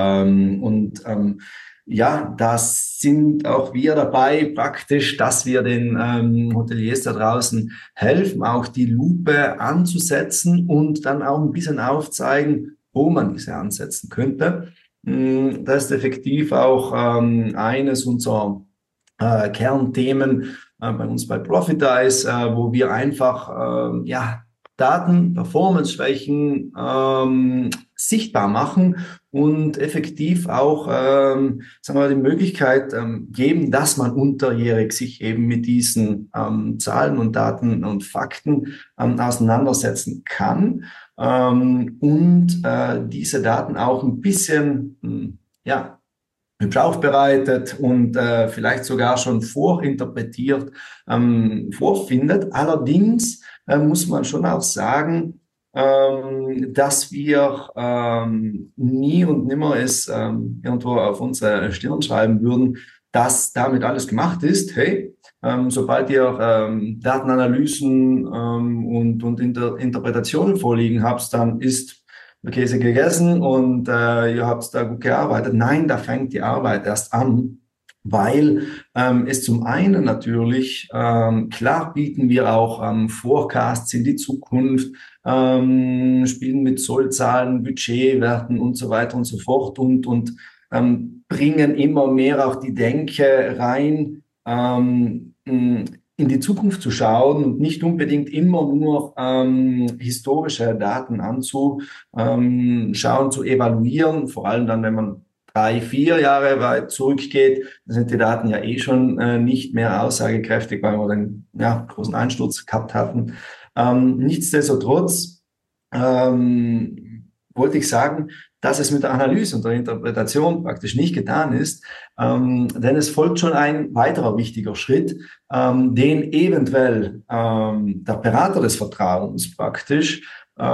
Ja, das sind auch wir dabei praktisch, dass wir den Hoteliers da draußen helfen, auch die Lupe anzusetzen und dann auch ein bisschen aufzeigen, wo man diese ansetzen könnte. Das ist effektiv auch eines unserer Kernthemen bei uns bei Profitize, wo wir einfach Daten, Performance-Schwächen sichtbar machen und effektiv auch sagen wir, die Möglichkeit geben, dass man unterjährig sich eben mit diesen Zahlen und Daten und Fakten auseinandersetzen kann. Und diese Daten auch ein bisschen hübsch aufbereitet und vielleicht sogar schon vorinterpretiert vorfindet. Allerdings muss man schon auch sagen, dass wir nie und nimmer es irgendwo auf unsere Stirn schreiben würden, dass damit alles gemacht ist. Hey, sobald ihr Datenanalysen und Interpretationen vorliegen habt, dann ist der Käse gegessen und ihr habt da gut gearbeitet. Nein, da fängt die Arbeit erst an, weil es zum einen natürlich, klar bieten wir auch Forecasts in die Zukunft, spielen mit Sollzahlen, Budgetwerten und so weiter und so fort und bringen immer mehr auch die Denke rein, in die Zukunft zu schauen und nicht unbedingt immer nur historische Daten anzuschauen, zu evaluieren, vor allem dann, wenn man 3, 4 Jahre weit zurückgeht, dann sind die Daten ja eh schon nicht mehr aussagekräftig, weil wir den großen Einsturz gehabt hatten. Nichtsdestotrotz wollte ich sagen, dass es mit der Analyse und der Interpretation praktisch nicht getan ist, denn es folgt schon ein weiterer wichtiger Schritt, den eventuell der Berater des Vertrauens praktisch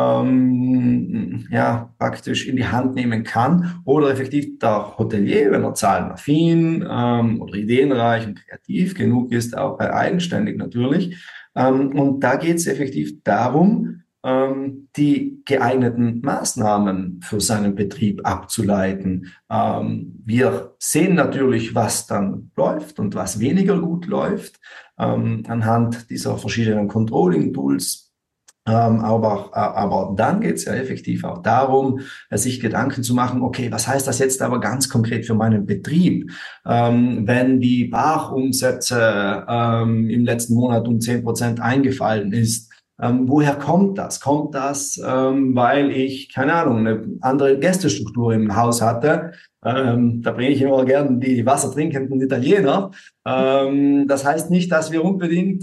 praktisch in die Hand nehmen kann oder effektiv der Hotelier, wenn er zahlenaffin oder ideenreich und kreativ genug ist, auch eigenständig natürlich. Und da geht es effektiv darum, die geeigneten Maßnahmen für seinen Betrieb abzuleiten. Wir sehen natürlich, was dann läuft und was weniger gut läuft, anhand dieser verschiedenen Controlling-Tools. Aber dann geht es ja effektiv auch darum, sich Gedanken zu machen, okay, was heißt das jetzt aber ganz konkret für meinen Betrieb? Wenn die Barumsätze im letzten Monat um 10% eingefallen ist, woher kommt das? Kommt das, weil ich, keine Ahnung, eine andere Gästestruktur im Haus hatte? Da bringe ich immer gern die wassertrinkenden Italiener. Das heißt nicht, dass wir unbedingt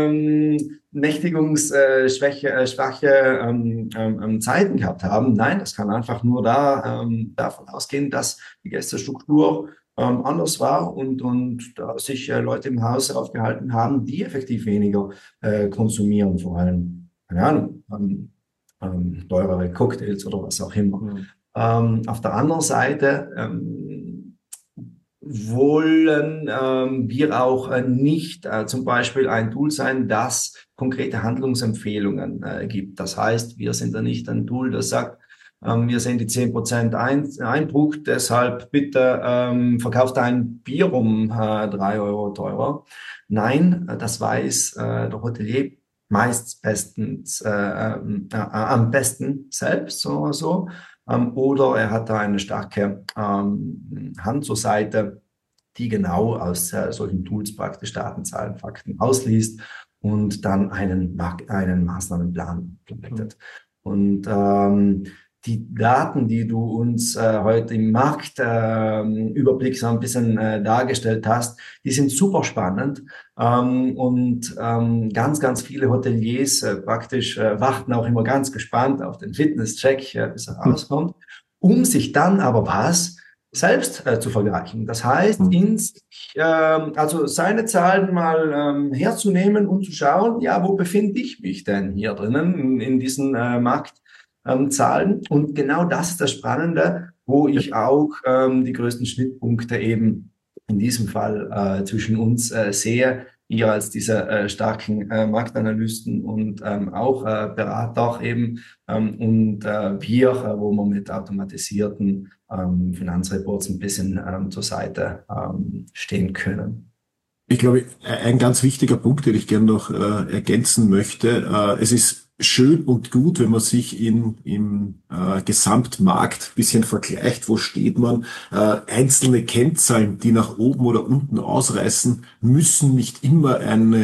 nächtigungsschwache Zeiten gehabt haben. Nein, das kann einfach nur davon ausgehen, dass die Gästestruktur anders war und da sich Leute im Haus aufgehalten haben, die effektiv weniger konsumieren, vor allem, keine Ahnung, teurere Cocktails oder was auch immer. Mhm. Auf der anderen Seite wollen wir auch nicht zum Beispiel ein Tool sein, das konkrete Handlungsempfehlungen gibt. Das heißt, wir sind da nicht ein Tool, das sagt, wir sehen die 10% Einbruch, deshalb bitte verkauft ein Bier um 3 Euro teurer. Nein, das weiß der Hotelier meist am besten selbst so. Oder er hat da eine starke Hand zur Seite, die genau aus solchen Tools praktisch Daten, Zahlen, Fakten ausliest und dann einen Maßnahmenplan implementiert. Und die Daten, die du uns heute im Marktüberblick so ein bisschen dargestellt hast, die sind super spannend. Und ganz, ganz viele Hoteliers praktisch warten auch immer ganz gespannt auf den Fitnesscheck, bis er rauskommt, um sich dann aber selbst zu vergleichen. Das heißt, also seine Zahlen mal herzunehmen und zu schauen, ja, wo befinde ich mich denn hier drinnen in diesen Marktzahlen? Und genau das ist das Spannende, wo ich auch die größten Schnittpunkte eben in diesem Fall zwischen uns sehe, ihr als diese starken Marktanalysten und auch Berater eben und wir, wo wir mit automatisierten Finanzreports ein bisschen zur Seite stehen können. Ich glaube, ein ganz wichtiger Punkt, den ich gerne noch ergänzen möchte, es ist schön und gut, wenn man sich im Gesamtmarkt ein bisschen vergleicht, wo steht man. Einzelne Kennzahlen, die nach oben oder unten ausreißen, müssen nicht immer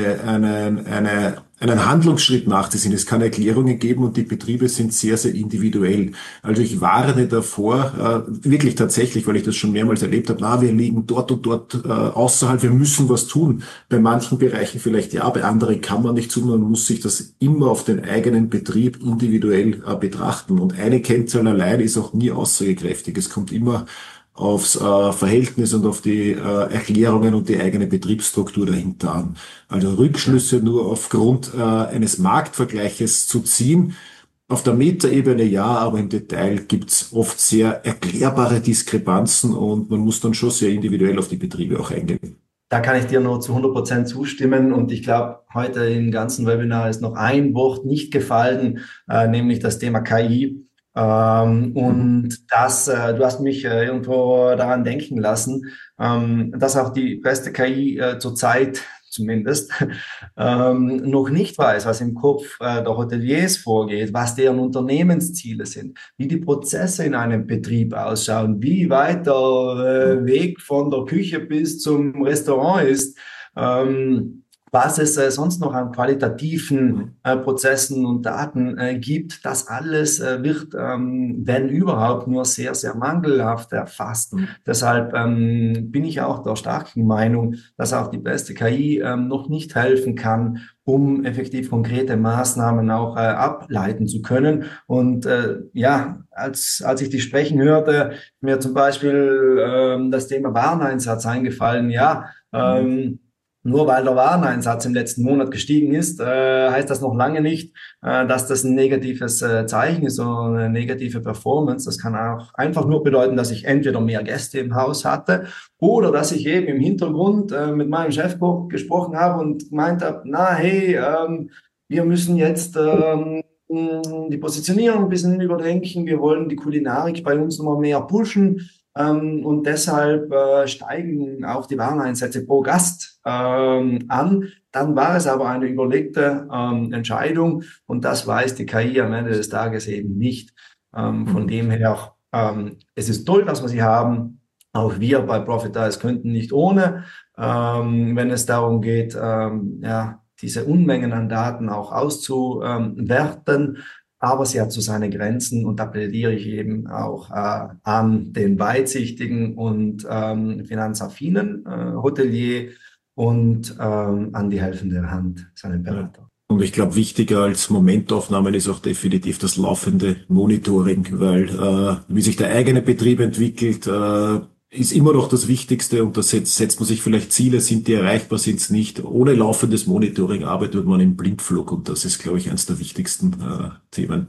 einen Handlungsschritt nach sich sind. Es kann Erklärungen geben und die Betriebe sind sehr, sehr individuell. Also ich warne davor, wirklich tatsächlich, weil ich das schon mehrmals erlebt habe, wir liegen dort und dort außerhalb, wir müssen was tun. Bei manchen Bereichen vielleicht ja, bei anderen kann man nicht tun, man muss sich das immer auf den eigenen Betrieb individuell betrachten. Und eine Kennzahl allein ist auch nie aussagekräftig. Es kommt immer aufs Verhältnis und auf die Erklärungen und die eigene Betriebsstruktur dahinter an. Also Rückschlüsse nur aufgrund eines Marktvergleiches zu ziehen, auf der Metaebene ja, aber im Detail gibt's oft sehr erklärbare Diskrepanzen und man muss dann schon sehr individuell auf die Betriebe auch eingehen. Da kann ich dir nur zu 100% zustimmen und ich glaube, heute im ganzen Webinar ist noch ein Wort nicht gefallen, nämlich das Thema KI. Und das, du hast mich irgendwo daran denken lassen, dass auch die beste KI zurzeit zumindest noch nicht weiß, was im Kopf der Hoteliers vorgeht, was deren Unternehmensziele sind, wie die Prozesse in einem Betrieb ausschauen, wie weit der Weg von der Küche bis zum Restaurant ist. Was es sonst noch an qualitativen Prozessen und Daten gibt, das alles wird, wenn überhaupt, nur sehr, sehr mangelhaft erfasst. Deshalb bin ich auch der starken Meinung, dass auch die beste KI noch nicht helfen kann, um effektiv konkrete Maßnahmen auch ableiten zu können. Und ja, als ich dich sprechen hörte, mir zum Beispiel das Thema Wareneinsatz eingefallen. Ja, nur weil der Wareneinsatz im letzten Monat gestiegen ist, heißt das noch lange nicht, dass das ein negatives Zeichen ist oder eine negative Performance. Das kann auch einfach nur bedeuten, dass ich entweder mehr Gäste im Haus hatte oder dass ich eben im Hintergrund mit meinem Chef gesprochen habe und gemeint habe, wir müssen jetzt die Positionierung ein bisschen überdenken. Wir wollen die Kulinarik bei uns nochmal mehr pushen. Und deshalb steigen auch die Wareneinsätze pro Gast an. Dann war es aber eine überlegte Entscheidung und das weiß die KI am Ende des Tages eben nicht. Von dem her, es ist toll, dass wir sie haben. Auch wir bei Profitize könnten nicht ohne, wenn es darum geht, diese Unmengen an Daten auch auszuwerten. Aber sie hat so seine Grenzen und da plädiere ich eben auch an den weitsichtigen und finanzaffinen Hotelier und an die helfende Hand, seinen Berater. Und ich glaube, wichtiger als Momentaufnahmen ist auch definitiv das laufende Monitoring, weil wie sich der eigene Betrieb entwickelt, ist immer noch das Wichtigste und da setzt man sich vielleicht Ziele, sind die erreichbar, sind es nicht. Ohne laufendes Monitoring arbeitet man im Blindflug und das ist, glaube ich, eines der wichtigsten Themen.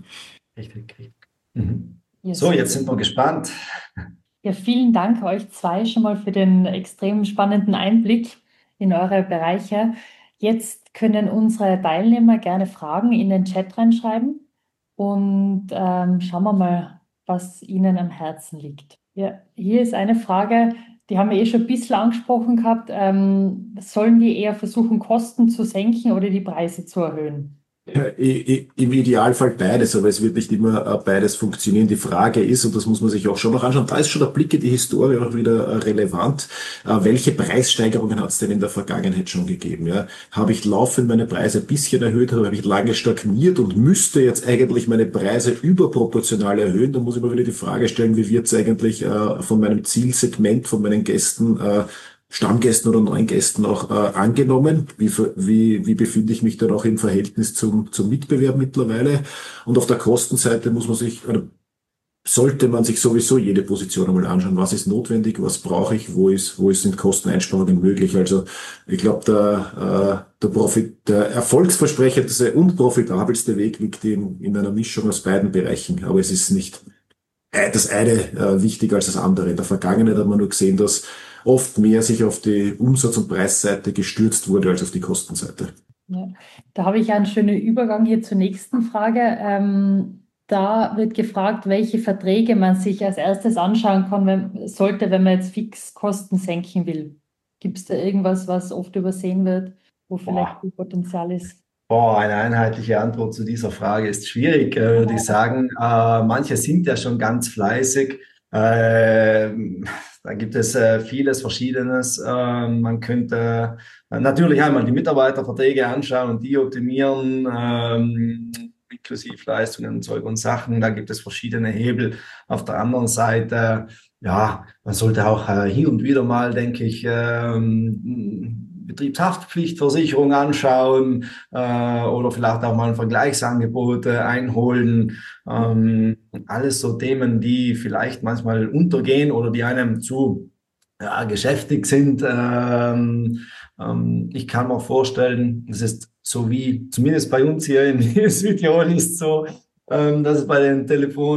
Richtig, richtig. Mhm. Ja, So, jetzt sind wir gespannt. Ja, vielen Dank euch zwei schon mal für den extrem spannenden Einblick in eure Bereiche. Jetzt können unsere Teilnehmer gerne Fragen in den Chat reinschreiben und schauen wir mal, was ihnen am Herzen liegt. Ja, hier ist eine Frage, die haben wir eh schon ein bisschen angesprochen gehabt. Sollen wir eher versuchen, Kosten zu senken oder die Preise zu erhöhen? Ja, im Idealfall beides, aber es wird nicht immer beides funktionieren. Die Frage ist, und das muss man sich auch schon noch anschauen, da ist schon der Blick in die Historie auch wieder relevant. Welche Preissteigerungen hat es denn in der Vergangenheit schon gegeben? Ja? Habe ich laufend meine Preise ein bisschen erhöht, habe ich lange stagniert und müsste jetzt eigentlich meine Preise überproportional erhöhen? Da muss ich mir wieder die Frage stellen, wie wird es eigentlich von meinem Zielsegment, von meinen Gästen, Stammgästen oder neuen Gästen auch angenommen? Wie befinde ich mich dann auch im Verhältnis zum Mitbewerb mittlerweile? Und auf der Kostenseite sollte man sich sowieso jede Position einmal anschauen. Was ist notwendig? Was brauche ich? Sind Kosteneinsparungen möglich? Also ich glaube, der erfolgsversprechendste und profitabelste Weg liegt in einer Mischung aus beiden Bereichen. Aber es ist nicht das eine wichtiger als das andere. In der Vergangenheit hat man nur gesehen, dass oft mehr sich auf die Umsatz- und Preisseite gestürzt wurde als auf die Kostenseite. Ja, da habe ich einen schönen Übergang hier zur nächsten Frage. Da wird gefragt, welche Verträge man sich als erstes anschauen kann, wenn man jetzt Fixkosten senken will. Gibt es da irgendwas, was oft übersehen wird, wo vielleicht viel Potenzial ist? Eine einheitliche Antwort zu dieser Frage ist schwierig, würde ich sagen. Manche sind ja schon ganz fleißig. Da gibt es vieles Verschiedenes. Man könnte natürlich einmal die Mitarbeiterverträge anschauen und die optimieren, inklusive Leistungen, Zeug und Sachen. Da gibt es verschiedene Hebel. Auf der anderen Seite, ja, man sollte auch hin und wieder mal, denke ich, Betriebshaftpflichtversicherung anschauen oder vielleicht auch mal ein Vergleichsangebot einholen. Alles so Themen, die vielleicht manchmal untergehen oder die einem zu geschäftig sind. Ich kann mir vorstellen, es ist so wie, zumindest bei uns hier in Südtirol ist so, dass es bei den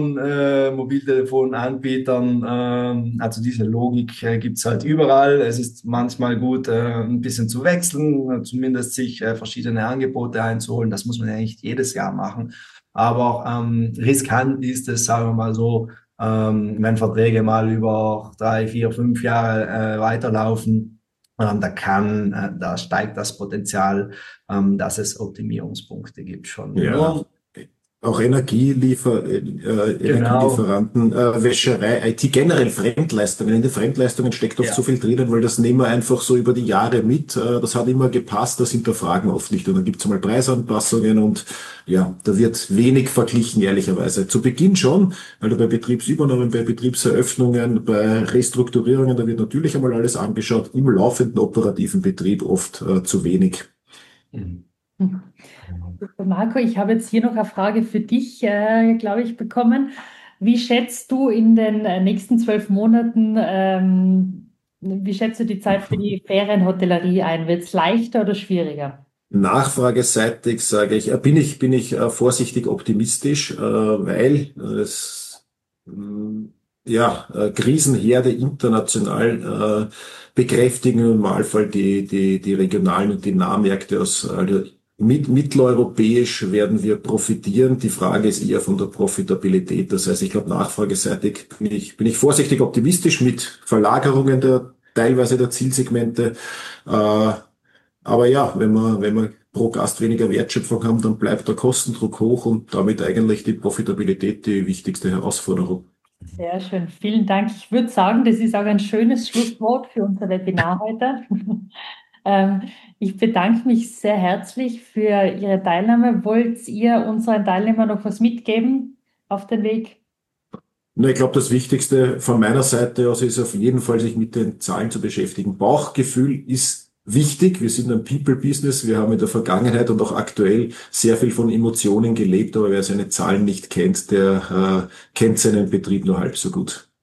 Mobiltelefonanbietern, also diese Logik gibt's halt überall. Es ist manchmal gut, ein bisschen zu wechseln, zumindest sich verschiedene Angebote einzuholen. Das muss man ja nicht jedes Jahr machen. Aber riskant ist es, sagen wir mal so, wenn Verträge mal über 3, 4, 5 Jahre weiterlaufen. Da steigt das Potenzial, dass es Optimierungspunkte gibt schon. Ja. Nur, auch Energielieferanten, Wäscherei, IT, generell Fremdleistungen. In den Fremdleistungen steckt oft so viel drinnen, weil das nehmen wir einfach so über die Jahre mit. Das hat immer gepasst, das hinterfragen oft nicht. Und dann gibt's mal Preisanpassungen und ja, da wird wenig verglichen, ehrlicherweise. Zu Beginn schon, also bei Betriebsübernahmen, bei Betriebseröffnungen, bei Restrukturierungen, da wird natürlich einmal alles angeschaut. Im laufenden operativen Betrieb oft zu wenig. Mhm. Marco, ich habe jetzt hier noch eine Frage für dich, glaube ich, bekommen. Wie schätzt du in den nächsten 12 Monaten, wie schätzt du die Zeit für die Ferienhotellerie ein? Wird es leichter oder schwieriger? Nachfrageseitig sage ich, bin ich vorsichtig optimistisch, weil es Krisenherde international bekräftigen im Normalfall die regionalen und die Nahmärkte mitteleuropäisch werden wir profitieren. Die Frage ist eher von der Profitabilität. Das heißt, ich glaube, nachfrageseitig bin ich vorsichtig optimistisch mit Verlagerungen teilweise der Zielsegmente. Aber ja, wenn wir pro Gast weniger Wertschöpfung haben, dann bleibt der Kostendruck hoch und damit eigentlich die Profitabilität die wichtigste Herausforderung. Sehr schön, vielen Dank. Ich würde sagen, das ist auch ein schönes Schlusswort für unser Webinar heute. Ich bedanke mich sehr herzlich für Ihre Teilnahme. Wollt ihr unseren Teilnehmern noch was mitgeben auf den Weg? Na, ich glaube, das Wichtigste von meiner Seite aus ist auf jeden Fall, sich mit den Zahlen zu beschäftigen. Bauchgefühl ist wichtig. Wir sind ein People-Business. Wir haben in der Vergangenheit und auch aktuell sehr viel von Emotionen gelebt. Aber wer seine Zahlen nicht kennt, der kennt seinen Betrieb nur halb so gut.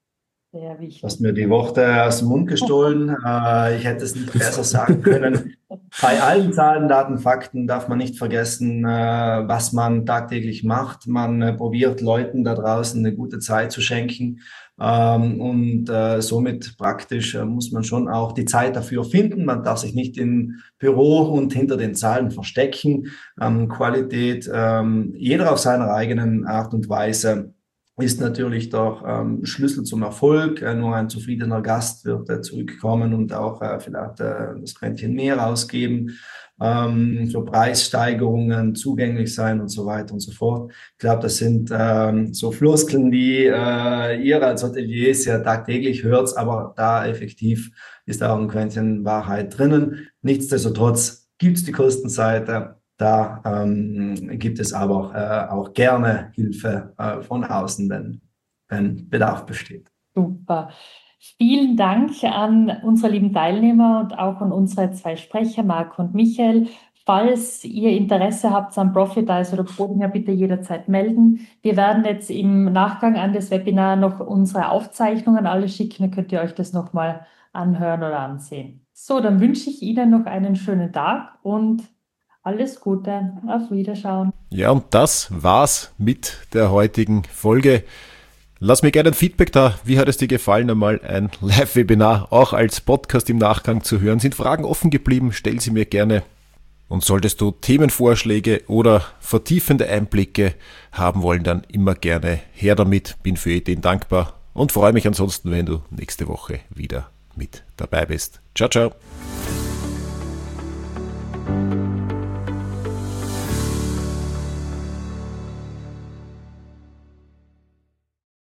Sehr wichtig. Du hast mir die Worte aus dem Mund gestohlen. Ich hätte es nicht besser sagen können. Bei allen Zahlen, Daten, Fakten darf man nicht vergessen, was man tagtäglich macht. Man probiert Leuten da draußen eine gute Zeit zu schenken. Und somit praktisch muss man schon auch die Zeit dafür finden. Man darf sich nicht im Büro und hinter den Zahlen verstecken. Qualität, jeder auf seiner eigenen Art und Weise ist natürlich doch Schlüssel zum Erfolg. Nur ein zufriedener Gast wird zurückkommen und auch vielleicht das Quäntchen mehr ausgeben, für Preissteigerungen zugänglich sein und so weiter und so fort. Ich glaube, das sind so Floskeln, die ihr als Hoteliers ja tagtäglich hört, aber da effektiv ist auch ein Quäntchen Wahrheit drinnen. Nichtsdestotrotz gibt es die Kostenseite. Da gibt es aber auch gerne Hilfe von außen, wenn Bedarf besteht. Super. Vielen Dank an unsere lieben Teilnehmer und auch an unsere 2 Sprecher, Marco und Michael. Falls ihr Interesse habt an Profitize oder Bodmer, bitte jederzeit melden. Wir werden jetzt im Nachgang an das Webinar noch unsere Aufzeichnungen alle schicken. Dann könnt ihr euch das nochmal anhören oder ansehen. So, dann wünsche ich Ihnen noch einen schönen Tag und alles Gute, auf Wiederschauen. Ja, und das war's mit der heutigen Folge. Lass mir gerne ein Feedback da. Wie hat es dir gefallen, einmal ein Live-Webinar auch als Podcast im Nachgang zu hören? Sind Fragen offen geblieben? Stell sie mir gerne. Und solltest du Themenvorschläge oder vertiefende Einblicke haben wollen, dann immer gerne her damit. Bin für Ideen dankbar und freue mich ansonsten, wenn du nächste Woche wieder mit dabei bist. Ciao, ciao.